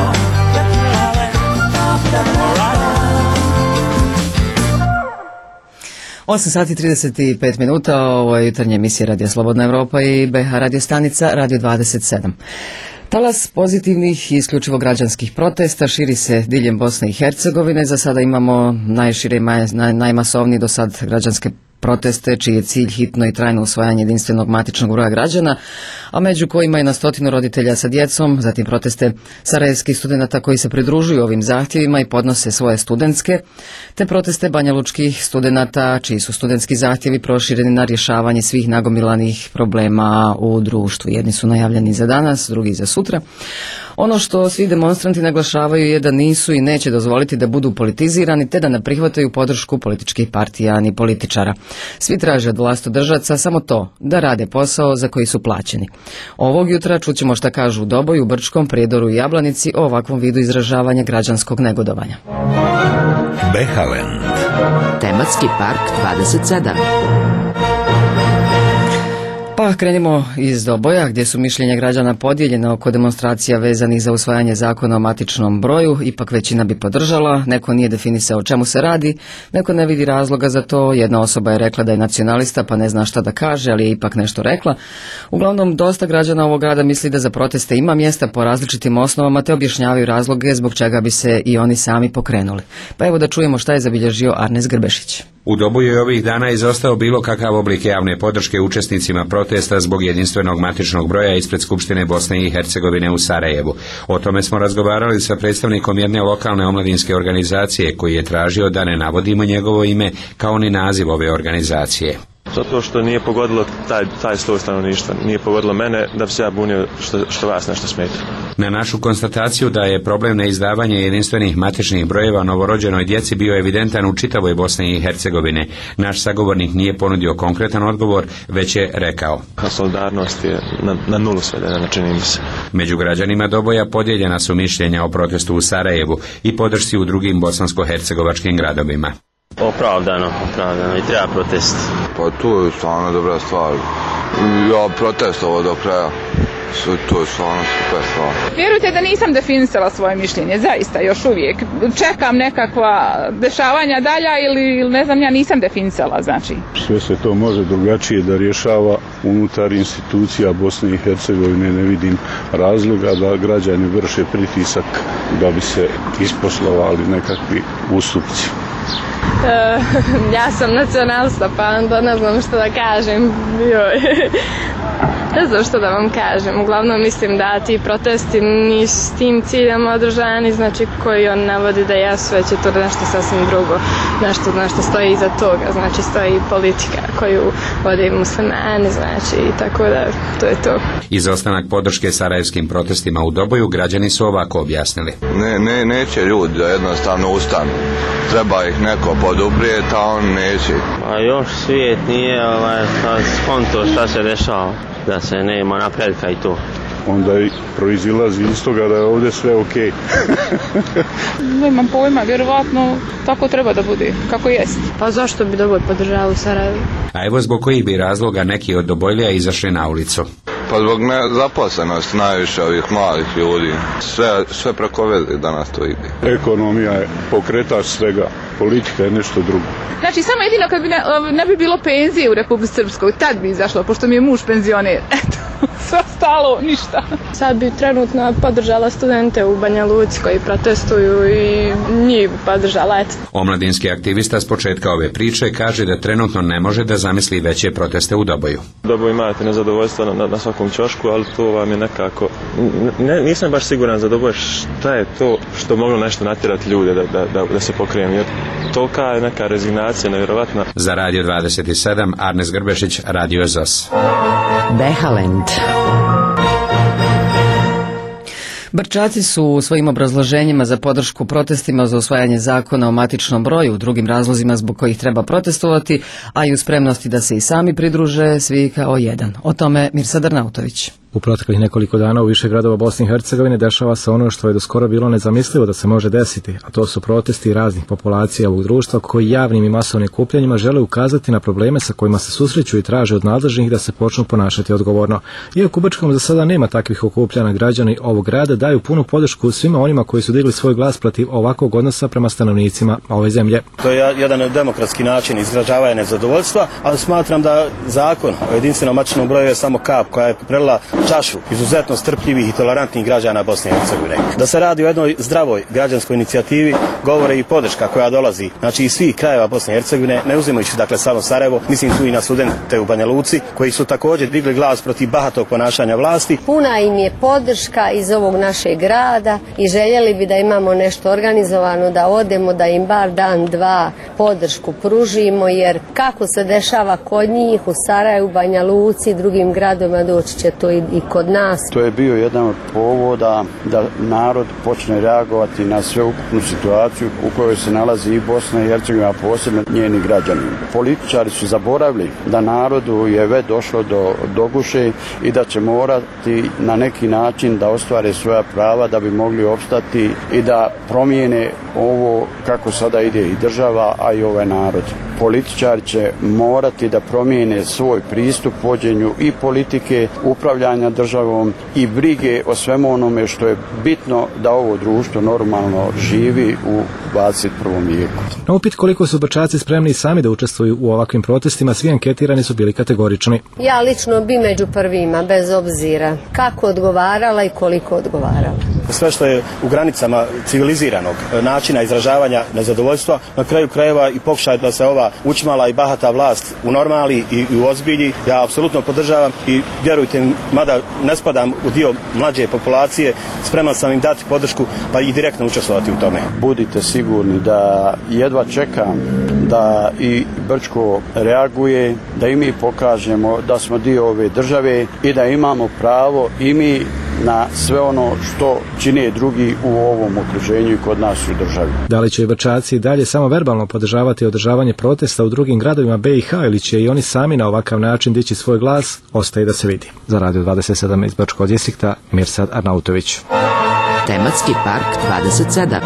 osam sati i trideset pet minuta, ovo je jutarnja emisija Radija Slobodna Evropa i B H radio stanica Radio dvadeset sedam. Talas pozitivnih i isključivo građanskih protesta širi se diljem Bosne i Hercegovine. Za sada imamo najšire i maj, naj, najmasovniji do sad građanske proteste, čiji je cilj hitno i trajno usvajanje jedinstvenog matičnog broja građana, a među kojima je na stotinu roditelja sa djecom, zatim proteste sarajevskih studenata koji se pridružuju ovim zahtjevima i podnose svoje studentske, te proteste banjalučkih studenata, čiji su studentski zahtjevi prošireni na rješavanje svih nagomilanih problema u društvu. Jedni su najavljeni za danas, drugi za sutra. Ono što svi demonstranti naglašavaju je da nisu i neće dozvoliti da budu politizirani, te da ne prihvataju podršku političkih partija ni političara. Svi traže od vlastodržaca samo to, da rade posao za koji su plaćeni. Ovog jutra čućemo šta kažu u Doboju, Brčkom, Prijedoru i Jablanici o ovakvom vidu izražavanja građanskog negodovanja. Behaland. Tematski park dvadeset sedam. Pa krenimo iz Doboja, gdje su mišljenja građana podijeljena oko demonstracija vezanih za usvajanje zakona o matičnom broju. Ipak većina bi podržala, neko nije definisao o čemu se radi, neko ne vidi razloga za to. Jedna osoba je rekla da je nacionalista pa ne zna šta da kaže, ali je ipak nešto rekla. Uglavnom, dosta građana ovog grada misli da za proteste ima mjesta po različitim osnovama, te objašnjavaju razloge zbog čega bi se i oni sami pokrenuli. Pa evo da čujemo šta je zabilježio Arnes Grbešić. U Doboju je ovih dana izostao bilo kakav oblik javne podrške učesnicima protesta zbog jedinstvenog matičnog broja ispred Skupštine Bosne i Hercegovine u Sarajevu. O tome smo razgovarali sa predstavnikom jedne lokalne omladinske organizacije koji je tražio da ne navodimo njegovo ime kao ni naziv ove organizacije. Zato što nije pogodilo taj, taj sloj stanovništva, nije pogodilo mene da bi se ja bunio što, što vas nešto smeta. Na našu konstataciju da je problem neizdavanja jedinstvenih matičnih brojeva novorođenoj djeci bio evidentan u čitavoj Bosni i Hercegovine, naš sagovornik nije ponudio konkretan odgovor, već je rekao: solidarnost je na, na nulu svedena, čini mi se. Među građanima Doboja podijeljena su mišljenja o protestu u Sarajevu i podršci u drugim bosansko-hercegovačkim gradovima. Opravdano, opravdano i treba protest. Pa to je stvarno dobra stvar. Ja protestovao do kraja. To je stvarno super stvar. Vjerujte da nisam definisala svoje mišljenje, zaista još uvijek. Čekam nekakva dešavanja dalja ili, ili ne znam, ja nisam definisala, znači. Sve se to može drugačije da rješava unutar institucija Bosne i Hercegovine. Ne vidim razloga da građani vrše pritisak da bi se isposlovali nekakvi ustupci. Uh, ja sam nacionalista, pa onda ne znam što da kažem. Ne znam što da vam kažem. Uglavnom mislim da ti protesti nisu s tim ciljem održani, znači koji on navodi da jesu, već je to nešto sasvim drugo. Nešto, nešto stoji iza toga, znači stoji politika koju vode muslimani, znači i tako da to je to. Izostanak podrške sarajevskim protestima u Doboju građani su ovako objasnili. Ne, ne, neće ljudi da jednostavno ustanu. Treba ih neko poduprijeti, a on neće. A još svijet nije ovaj, skonto šta se dešava, da se nema napretka i to. Onda i proizilazi iz toga da je ovdje sve okej. Nemam pojma, vjerovatno tako treba da bude, kako jest. Pa zašto bi Doboj podržao u Sarajevu? A evo zbog kojih bi razloga neki od Dobojlija izašli na ulicu. Pa zbog nezaposlenosti najviše ovih mladih ljudi. Sve, sve preko veze danas to ide. Ekonomija je pokretač svega, politika je nešto drugo. Znači samo jedino kad bi ne, ne bi bilo penzije u Republici Srpskoj, tad bi izašlo, pošto mi je muž penzioner. Eto, sve stalo, ništa. Sad bi trenutno podržala studente u Banja Luci koji protestuju i njih bi podržala, eto. Omladinski aktivista s početka ove priče kaže da trenutno ne može da zamisli veće proteste u Doboju. Doboj imate nezadovoljstvo na, na svakom ćošku, ali to vam je nekako... Ne, nisam baš siguran za Doboj šta je to što moglo nešto natjerati ljude da, da, da, da se pokrenu. Jer tolika je neka rezignacija, nevjerovatna. Za Radio dvadeset sedam, Arnes Grbešić, Radio Z O S. Behaland. Brčaci su u svojim obrazloženjima za podršku protestima za usvajanje zakona o matičnom broju, drugim razlozima zbog kojih treba protestovati, a i u spremnosti da se i sami pridruže, svi kao jedan. O tome Mirsad Arnautović. U proteklih nekoliko dana u više gradova Bosne i Hercegovine dešava se ono što je do skoro bilo nezamislivo da se može desiti, a to su protesti raznih populacija ovog društva koji javnim i masovnim kupljanjima žele ukazati na probleme sa kojima se susreću i traže od nadležnih da se počnu ponašati odgovorno. Iako u Brčkom za sada nema takvih okupljanja, građani ovog grada daju punu podršku svima onima koji su digli svoj glas protiv ovakvog odnosa prema stanovnicima ove zemlje. To je jedan demokratski način izražavanja nezadovoljstva, ali smatram da zakon o jedinstvenom matičnom broju je samo kap koja je prelila čašu izuzetno strpljivih i tolerantnih građana Bosne i Hercegovine. Da se radi o jednoj zdravoj građanskoj inicijativi govore i podrška koja dolazi, znači iz svih krajeva Bosne i Hercegovine, ne uzimajući dakle samo Sarajevo, mislim tu i na studente u Banja Luci koji su također digli glas protiv bahatog ponašanja vlasti. Puna im je podrška iz ovog našeg grada i željeli bi da imamo nešto organizovano, da odemo, da im bar dan, dva podršku pružimo, jer kako se dešava kod njih u Sarajevu, Banja Luci i drugim gradovima, doći će to i, i kod nas. To je bio jedan od povoda da narod počne reagovati na sveukupnu situaciju u kojoj se nalazi i Bosna i Hercegovina, a posebno njeni građani. Političari su zaboravili da narodu je već došlo do doguše i da će morati na neki način da ostvare svoja prava da bi mogli opstati i da promijene ovo kako sada ide i država, a i ovaj narod. Političari će morati da promijene svoj pristup vođenju i politike, upravljanja državom i brige o svemu onome što je bitno da ovo društvo normalno živi u dvadeset prvom vijeku. Na upit koliko su Brčaci spremni sami da učestvuju u ovakvim protestima, svi anketirani su bili kategorični. Ja lično bi među prvima, bez obzira kako odgovarala i koliko odgovarala. Sve što je u granicama civiliziranog načina izražavanja nezadovoljstva, na kraju krajeva i pokušaj da se ova učmala i bahata vlast u normali i, i u ozbilji, ja apsolutno podržavam i vjerujte, mada ne spadam u dio mlađe populacije, spreman sam im dati podršku pa i direktno učestvovati u tome. Budite sigurni da jedva čekam da i Brčko reaguje, da i mi pokažemo da smo dio ove države i da imamo pravo i mi na sve ono što čine drugi u ovom okruženju i kod nas u državi. Da li će i Brčaci dalje samo verbalno podržavati održavanje protesta u drugim gradovima B i H ili će i oni sami na ovakav način dići svoj glas, ostaje da se vidi. Za Radio dvadeset sedam iz Brčkog distrikta, Mirsad Arnautović. Tematski park dvadeset sedam.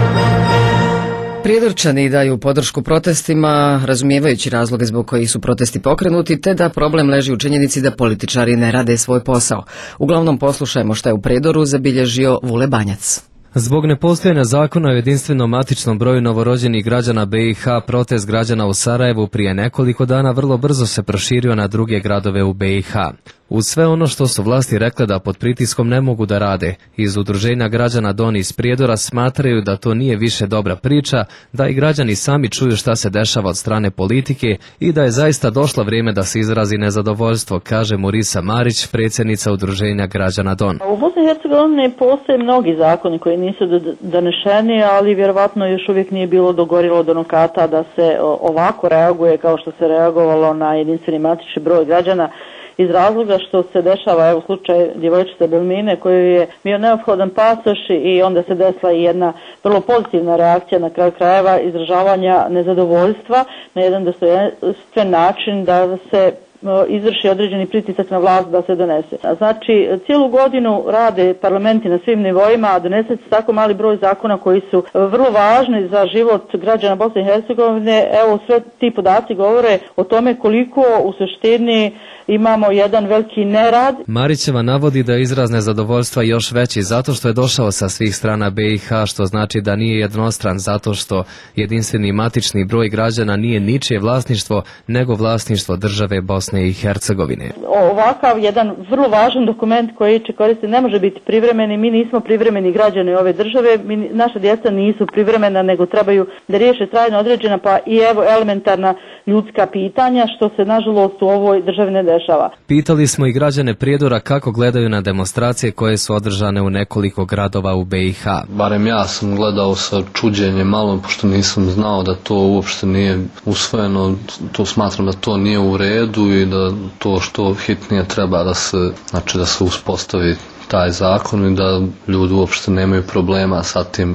Prijedorčani daju podršku protestima, razumijevajući razloge zbog kojih su protesti pokrenuti, te da problem leži u činjenici da političari ne rade svoj posao. Uglavnom poslušajmo šta je u Prijedoru zabilježio Vule Banjac. Zbog nepostojanja zakona o jedinstvenom matičnom broju novorođenih građana B i H, protest građana u Sarajevu prije nekoliko dana vrlo brzo se proširio na druge gradove u B i H. Uz sve ono što su vlasti rekle da pod pritiskom ne mogu da rade, iz udruženja građana Doni iz Prijedora smatraju da to nije više dobra priča, da i građani sami čuju šta se dešava od strane politike i da je zaista došlo vrijeme da se izrazi nezadovoljstvo, kaže Murisa Marić, predsjednica udruženja građana Don. U Bosni i Hercegovini postoje mnogi zakoni koji nisu donešeni, ali vjerovatno još uvijek nije bilo dogorilo do nokata da se ovako reaguje kao što se reagovalo na jedinstveni matični broj građana, iz razloga što se dešava, evo slučaj djevojčice Belmine koji je bio neophodan pasoš i onda se desila i jedna vrlo pozitivna reakcija na kraju krajeva izražavanja nezadovoljstva na jedan dostojanstven način da se izvrši određeni pritisak na vlast da se donese. Znači, cijelu godinu rade parlamenti na svim nivoima, a donese se tako mali broj zakona koji su vrlo važni za život građana Bosne i Hercegovine. Evo, sve ti podaci govore o tome koliko u suštini imamo jedan veliki nerad. Marićeva navodi da je izraz nezadovoljstva još veći zato što je došao sa svih strana B i H, što znači da nije jednostran zato što jedinstveni matični broj građana nije ničije vlasništvo, nego vlasništvo države Bosne i Hercegovine. Ovakav jedan vrlo važan dokument koji će koristiti ne može biti privremeni. Mi nismo privremeni građani ove države, mi, naša djeca nisu privremena, nego trebaju da riješe trajno određena pa i evo elementarna ljudska pitanja, što se nažalost u ovoj državi ne dešava. Pitali smo i građane Prijedora kako gledaju na demonstracije koje su održane u nekoliko gradova u B i H. Barem ja sam gledao sa čuđenjem malo, pošto nisam znao da to uopšte nije usvojeno, to smatram da to nije u redu i da to što hitnije treba da se, znači da se uspostavi taj zakon i da ljudi uopšte nemaju problema sa tim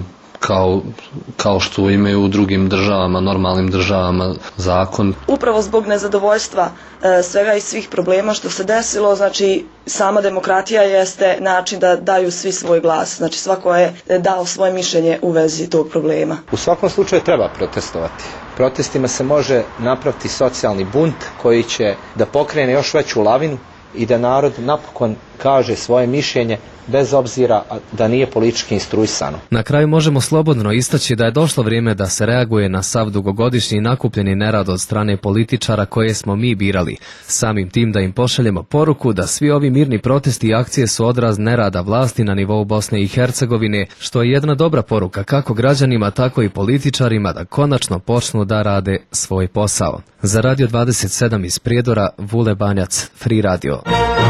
kao, kao što imaju u drugim državama, normalnim državama zakon. Upravo zbog nezadovoljstva e, svega i svih problema što se desilo, znači sama demokratija jeste način da daju svi svoj glas, znači svako je dao svoje mišljenje u vezi tog problema. U svakom slučaju treba protestovati. Protestima se može napraviti socijalni bunt koji će da pokrene još veću lavinu i da narod napokon kaže svoje mišljenje bez obzira da nije politički instruisano. Na kraju možemo slobodno istaći da je došlo vrijeme da se reaguje na sav dugogodišnji nakupljeni nerad od strane političara koje smo mi birali. Samim tim da im pošaljemo poruku da svi ovi mirni protesti i akcije su odraz nerada vlasti na nivou Bosne i Hercegovine, što je jedna dobra poruka kako građanima, tako i političarima da konačno počnu da rade svoj posao. Za Radio dvadeset sedam iz Prijedora, Vule Banjac, Free Radio.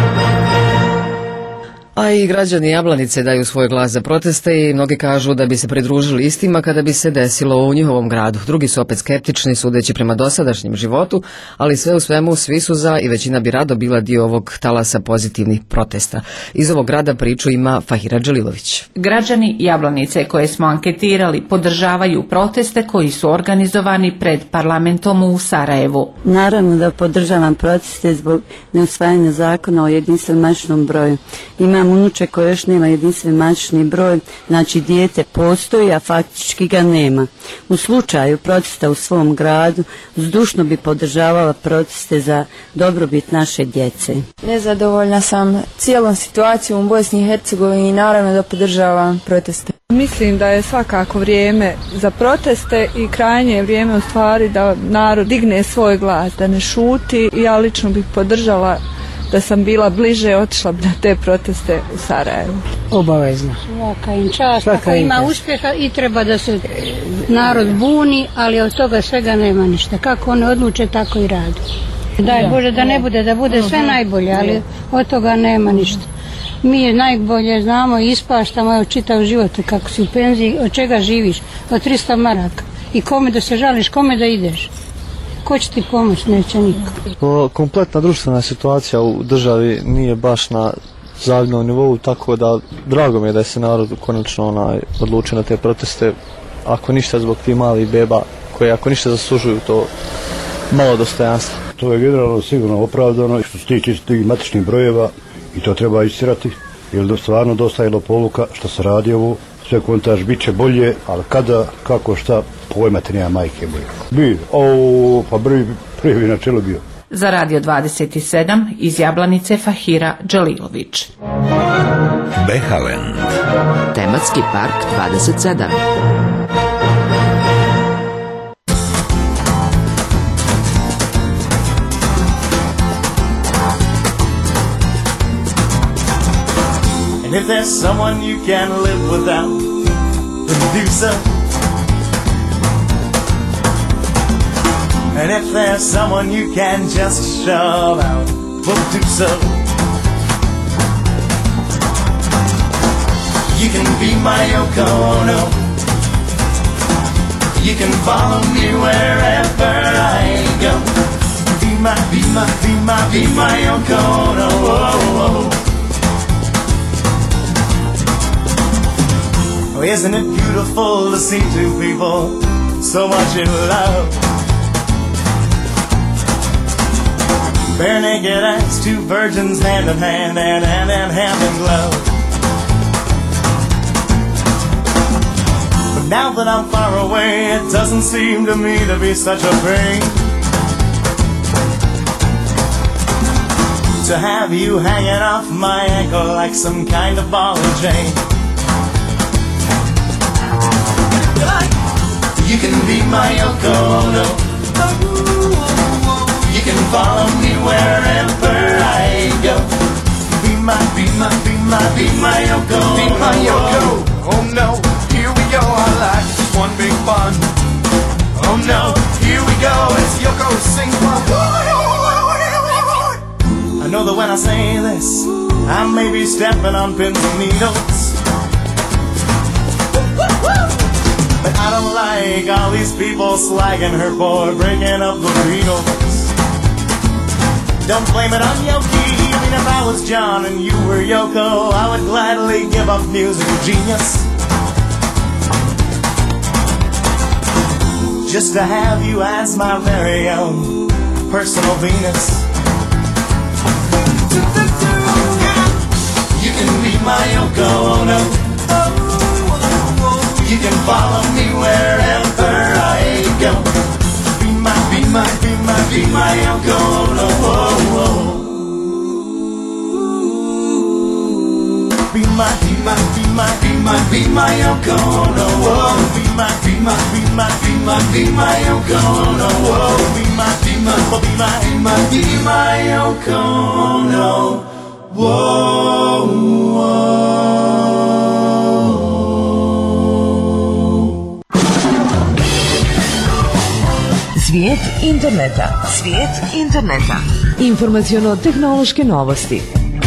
A i građani Jablanice daju svoj glas za proteste i mnogi kažu da bi se pridružili istima kada bi se desilo u njihovom gradu. Drugi su opet skeptični sudeći prema dosadašnjem životu, ali sve u svemu svi su za i većina bi rado bila dio ovog talasa pozitivnih protesta. Iz ovog grada priču ima Fahira Đelilović. Građani Jablanice koje smo anketirali podržavaju proteste koji su organizovani pred parlamentom u Sarajevu. Naravno da podržavam proteste zbog neusvajanja zakona o jedinstvenom matičnom broju. Imam unuče koje još nema jedinstven matični broj, znači dijete postoji, a faktički ga nema. U slučaju protesta u svom gradu, zdušno bi podržavala proteste za dobrobit naše djece. Nezadovoljna sam cijelom situacijom u Bosni i Hercegovini i naravno da podržavam proteste. Mislim da je svakako vrijeme za proteste i krajnje je vrijeme u stvari da narod digne svoj glas, da ne šuti. Ja lično bih podržala da sam bila bliže, otišla bi na te proteste u Sarajevu. Obavezno. Svaka im čast, ako ima uspjeha i treba da se narod buni, ali od toga svega nema ništa. Kako one odluče, tako i radi. Daj Bože da ne bude, da bude sve najbolje, ali od toga nema ništa. Mi najbolje znamo i ispaštamo evo čitav život, kako si u penziji, od čega živiš, od trista maraka. I kome da se žališ, kome da ideš. Ko će ti pomoći, neće niko. Kompletna društvena situacija u državi nije baš na zavidnom nivou, tako da drago mi je da je se narod konačno onaj, odlučio na te proteste, ako ništa zbog tih malih beba koje ako ništa zaslužuju to malo dostojanstva. To je generalno sigurno opravdano što se tiče tih matičnih brojeva i to treba istirati, jer stvarno dosta je lopovluka što se radi ovo. Sve kontaž bit će bolje, ali kada, kako, šta, pojma te nema majke bolje. Bi, o, pa prvi, prvi na čelu bio. Za Radio dvadeset sedam iz Jablanice Fahira Đalilović. Behalen. Tematski park dvadeset sedam. And if there's someone you can live without, then do so. And if there's someone you can just shove out, well, do so. You can be my Yoko Ono. You can follow me wherever I go. Be my, be my, be my, be my Yoko Ono. Oh, oh. Oh, isn't it beautiful to see two people so much in love? Bare naked as two virgins, hand in hand, and hand in hand in glove. But now that I'm far away, it doesn't seem to me to be such a pain to have you hanging off my ankle like some kind of ball and chain. You can be my Yoko Ono. You can follow me wherever I go. Be my, be my, be my, be my Yoko. Be my Yoko. Oh no, here we go. Our life is one big fun. Oh no, here we go. It's Yoko sing fun. I know that when I say this, I may be stepping on pins and needles. But I don't like all these people slagging her for breaking up the Beatles. Don't blame it on Yoki. I mean, if I was John and you were Yoko, I would gladly give up musical genius just to have you as my very own personal Venus. You can be my Yoko Ono. You can follow me wherever I go. Be my, be my, be my, be my Yoko Ono. Be my, be my, be my, be my, be my Yoko Ono. Be my, be my, be my, be my, be my Yoko Ono. Be my, be my, be my, be my, be my Yoko Ono. Whoa, whoa. Svijet interneta. Svijet interneta. Informaciono-tehnološke novosti.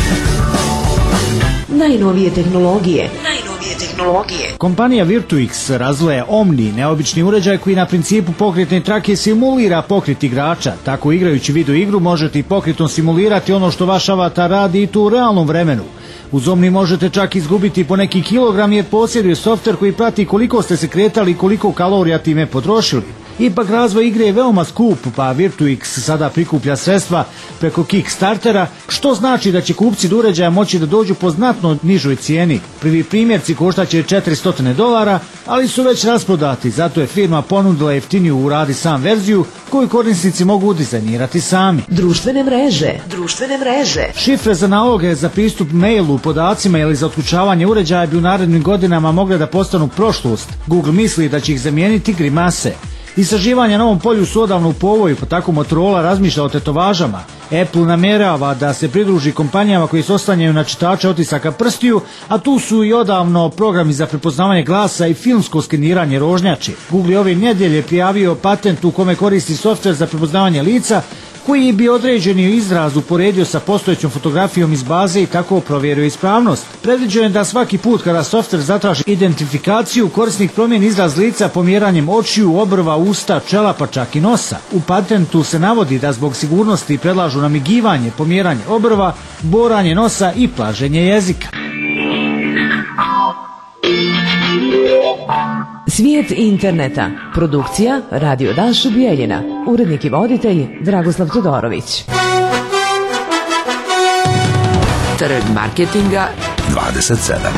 Najnovije tehnologije. Najnovije tehnologije. Kompanija Virtuix razvoja Omni, neobični uređaj koji na principu pokretne trake simulira pokret igrača. Tako igrajući video igru možete i pokretom simulirati ono što vaš avatar radi i to u realnom vremenu. Uz Omni možete čak izgubiti po neki kilogram jer posjeduje softver koji prati koliko ste se kretali i koliko kalorija time potrošili. Ipak razvoj igre je veoma skup, pa Virtuix sada prikuplja sredstva preko Kickstartera, što znači da će kupci do uređaja moći da dođu po znatno nižoj cijeni. Prvi primjerci koštaće četiristo dolara, ali su već rasprodati, zato je firma ponudila jeftiniju uradi sam verziju koju korisnici mogu dizajnirati sami. Društvene mreže. Društvene mreže. Šifre za naloge za pristup mailu, podacima ili za otključavanje uređaja bi u narednim godinama mogle da postanu prošlost. Google misli da će ih zamijeniti grimase. Istraživanja na ovom polju su odavno u povoju, pa tako Motorola razmišlja o tetovažama. Apple namjerava da se pridruži kompanijama koji se oslanjaju na čitače otisaka prstiju, a tu su i odavno programi za prepoznavanje glasa i filmsko skeniranje rožnjači. Google je ove nedjelje prijavio patent u kome koristi softver za prepoznavanje lica, koji bi određeni izraz uporedio sa postojećom fotografijom iz baze i tako provjerio ispravnost. Predviđeno je da svaki put kada softver zatraži identifikaciju, korisnik promijeni izraz lica pomjeranjem očiju, obrva, usta, čela pa čak i nosa. U patentu se navodi da zbog sigurnosti predlažu namigivanje, pomjeranje obrva, boranje nosa i plaženje jezika. Svijet interneta. Produkcija Radio Dašu Bijeljina. Urednik i voditelj Dragoslav Todorović. Trg marketinga dvadeset sedam.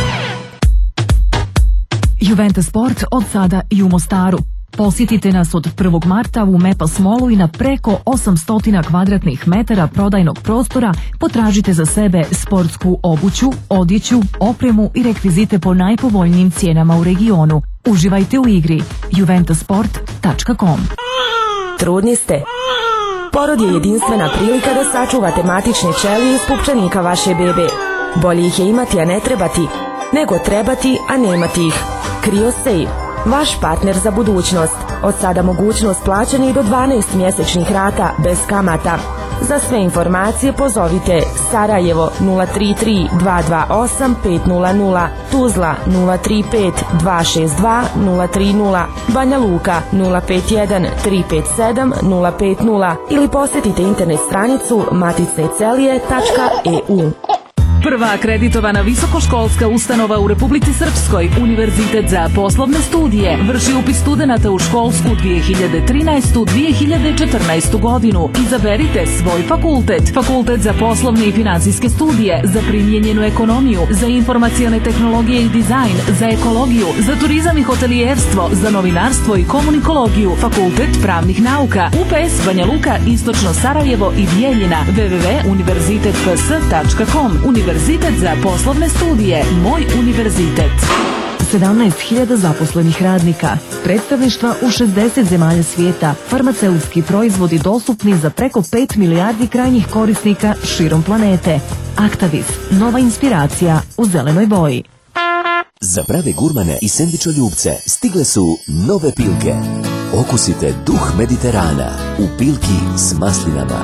Juventa Sport od sada i u Mostaru. Posjetite nas od prvog marta u Mepas Mallu i na preko osamsto kvadratnih metara prodajnog prostora potražite za sebe sportsku obuću, odjeću, opremu i rekvizite po najpovoljnijim cijenama u regionu. Uživajte u igri. juventasport tačka com. Trudni ste? Porod je jedinstvena prilika da sačuvate matične ćelije iz pupčanika vaše bebe. Bolje ih je imati, a ne trebati, nego trebati, a nemati ih. CryoSafe. Vaš partner za budućnost. Od sada mogućnost plaćanja i do dvanaest mjesečnih rata bez kamata. Za sve informacije pozovite Sarajevo nula tri tri dva dva osam pet nula nula, Tuzla nula tri pet dva šest dva nula tri nula, Banja Luka nula pet jedan tri pet sedam nula pet nula ili posjetite internet stranicu maticne celije tačka e u. Prva akreditovana visokoškolska ustanova u Republici Srpskoj, Univerzitet za poslovne studije, vrši upis studenata u školsku dvije hiljade trinaestu dvije hiljade četrnaestu godinu. Izaberite svoj fakultet. Fakultet za poslovne i financijske studije, za primijenjenu ekonomiju, za informacione tehnologije i dizajn, za ekologiju, za turizam i hotelijerstvo, za novinarstvo i komunikologiju. Fakultet pravnih nauka, U P S Banja Luka, Istočno Sarajevo i Bijeljina. w w w tačka univerzitet p s tačka com. Univerzitet za poslovne studije. Moj univerzitet. sedamnaest hiljada zaposlenih radnika, predstavništva u šezdeset zemalja svijeta, farmaceutski proizvodi dostupni za preko pet milijardi krajnjih korisnika širom planete. Actavis, nova inspiracija u zelenoj boji. Za prave gurmane i sendvičoljubce stigle su nove pilke. Okusite duh Mediterana u pilki s maslinama.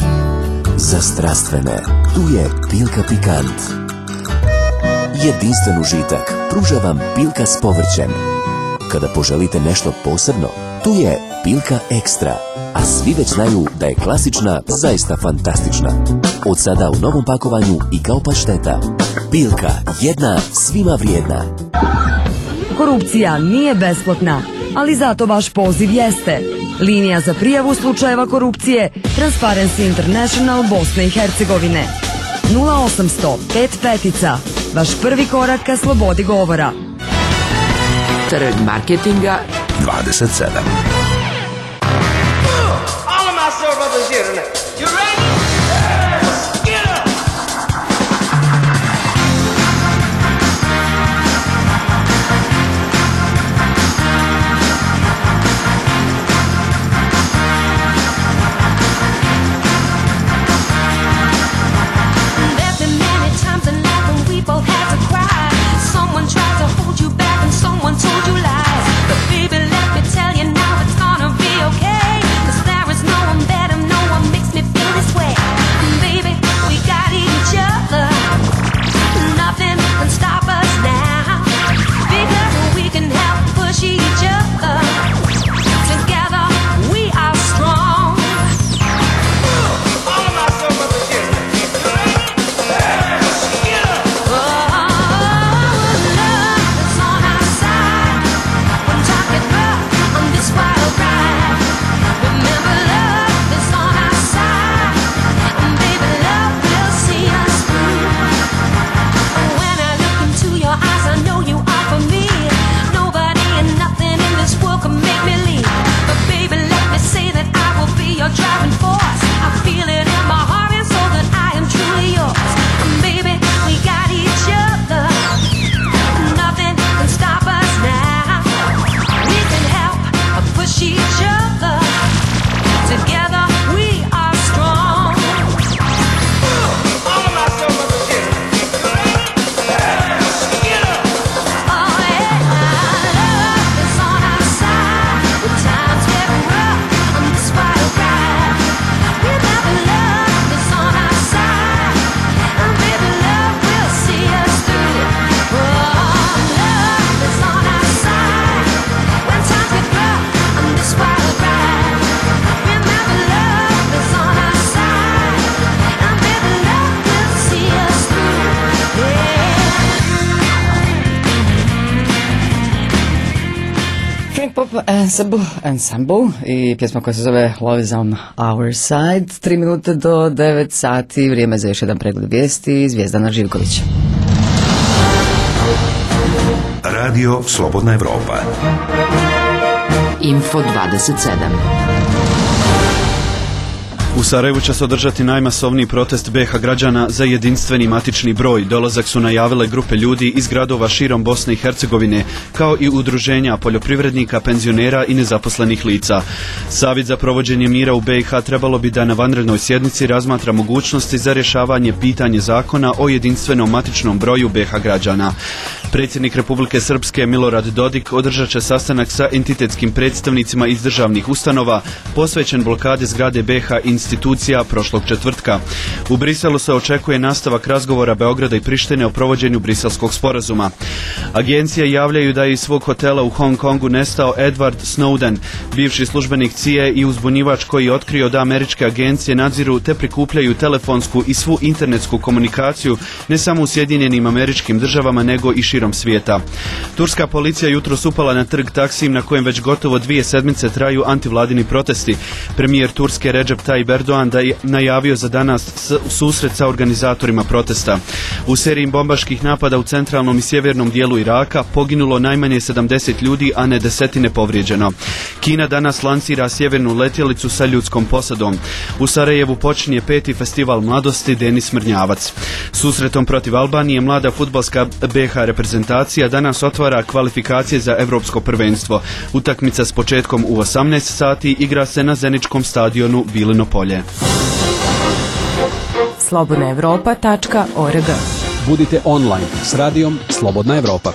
Za strastvene, tu je Pilka Pikant. Jedinstven užitak pruža vam Pilka s povrćem. Kada poželite nešto posebno, tu je Pilka Ekstra. A svi već znaju da je klasična zaista fantastična. Od sada u novom pakovanju i kao pašteta. Pilka, jedna svima vrijedna. Korupcija nije besplatna, ali zato vaš poziv jeste. Linija za prijavu slučajeva korupcije Transparency International Bosne i Hercegovine. nula osamsto pet petica. Vaš prvi korak ka slobodi govora. Trg marketinga dvadeset sedam. All of my soul brothers here tonight. You ready? Yes! Get up! There's been many times in life when we both had to cry. Someone tried to hold you back and someone told you lies. But baby, let me tell you now it's gonna be okay. 'Cause there is no one better, no one makes me feel this way. Baby, we got each other. Nothing can stop us now. Because we can help push each other. Together we are strong. All of my soul brothers here tonight. You ready? Yes! Get up! Driving force, I feel it in my heart and soul that I am truly yours. Baby, we got each other. Nothing can stop us now. We can help push each other. Together we are strong. All of my soul brothers here tonight. You ready? Yes! Get up! Oh yeah, love is on our side. When times get rough, on this wild ride. Remember, love is on our side. And baby, love will see us through. Oh, love is on our side. When times get rough, on this wild ride. Remember, love is on our side. And baby, love will see us through. Frank Pop Ensemble, Ensemble i pjesma koja se zove Love is on our side. Tri minute do devet sati, vrijeme za još jedan pregled vijesti. Zvijezdana Živković. Radio Slobodna Evropa. Info dvadeset sedam. U Sarajevu će se održati najmasovniji protest be ha građana za jedinstveni matični broj. Dolazak su najavile grupe ljudi iz gradova širom Bosne i Hercegovine, kao i udruženja poljoprivrednika, penzionera i nezaposlenih lica. Savjet za provođenje mira u be ha trebalo bi da na vanrednoj sjednici razmatra mogućnosti za rješavanje pitanja zakona o jedinstvenom matičnom broju be ha građana. Predsjednik Republike Srpske Milorad Dodik održat će sastanak sa entitetskim predstavnicima iz državnih ustanova posvećen blokade zgrade be ha institucija prošlog četvrtka. U Briselu se očekuje nastavak razgovora Beograda i Prištine o provođenju briselskog sporazuma. Agencije javljaju da je iz svog hotela u Hong Kongu nestao Edward Snowden, bivši službenik C I A i uzbunjivač koji je otkrio da američke agencije nadziru te prikupljaju telefonsku i svu internetsku komunikaciju ne samo u Sjedinjenim Američkim Državama nego i širom svijeta. Turska policija jutros upala na trg Taksim na kojem već gotovo dvije sedmice traju antivladini protesti. Premijer Turske Recep Tayyip Erdogan da je najavio za danas susret sa organizatorima protesta. U seriji bombaških napada u centralnom i sjevernom dijelu Iraka poginulo najmanje sedamdeset ljudi, a ne desetine povrijeđeno. Kina danas lansira sjevernu letjelicu sa ljudskom posadom. U Sarajevu počinje peti festival mladosti Denis Mrnjavac. Susretom protiv Albanije mlada fudbalska be ha reprezentacija danas otvara kvalifikacije za Europsko prvenstvo. Utakmica s početkom u osamnaest sati igra se na Zeničkom stadionu Bilino polje. slobodna evropa tačka org. Budite online s radijom Slobodna Evropa.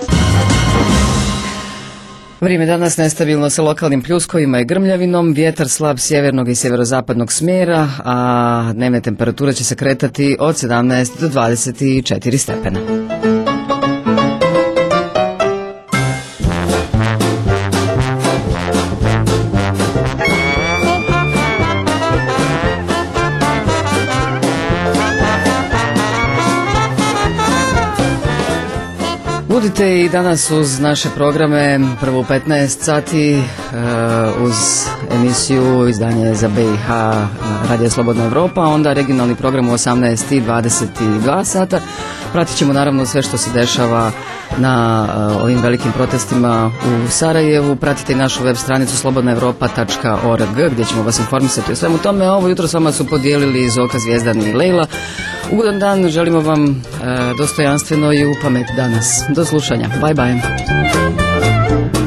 Vrijeme danas nestabilno sa lokalnim pljuskovima i grmljavinom, vjetar slab sjevernog i sjeverozapadnog smjera, a dnevne temperature će se kretati od sedamnaest do dvadeset četiri stepena. U Budite i danas uz naše programe, prvo u petnaest sati uz emisiju izdanje za B i H Radio Slobodna Evropa, onda regionalni program u osamnaest i dvadeset dva sata. Pratit ćemo naravno sve što se dešava na ovim velikim protestima u Sarajevu. Pratite i našu web stranicu slobodna evropa tačka org gdje ćemo vas informisati o svemu tome. Ovo jutro s vama su podijelili Zoka, Zvijezdan i Lejla. Ugodan dan, želimo vam e, dostojanstveno i u pamet danas. Do slušanja. Bye bye.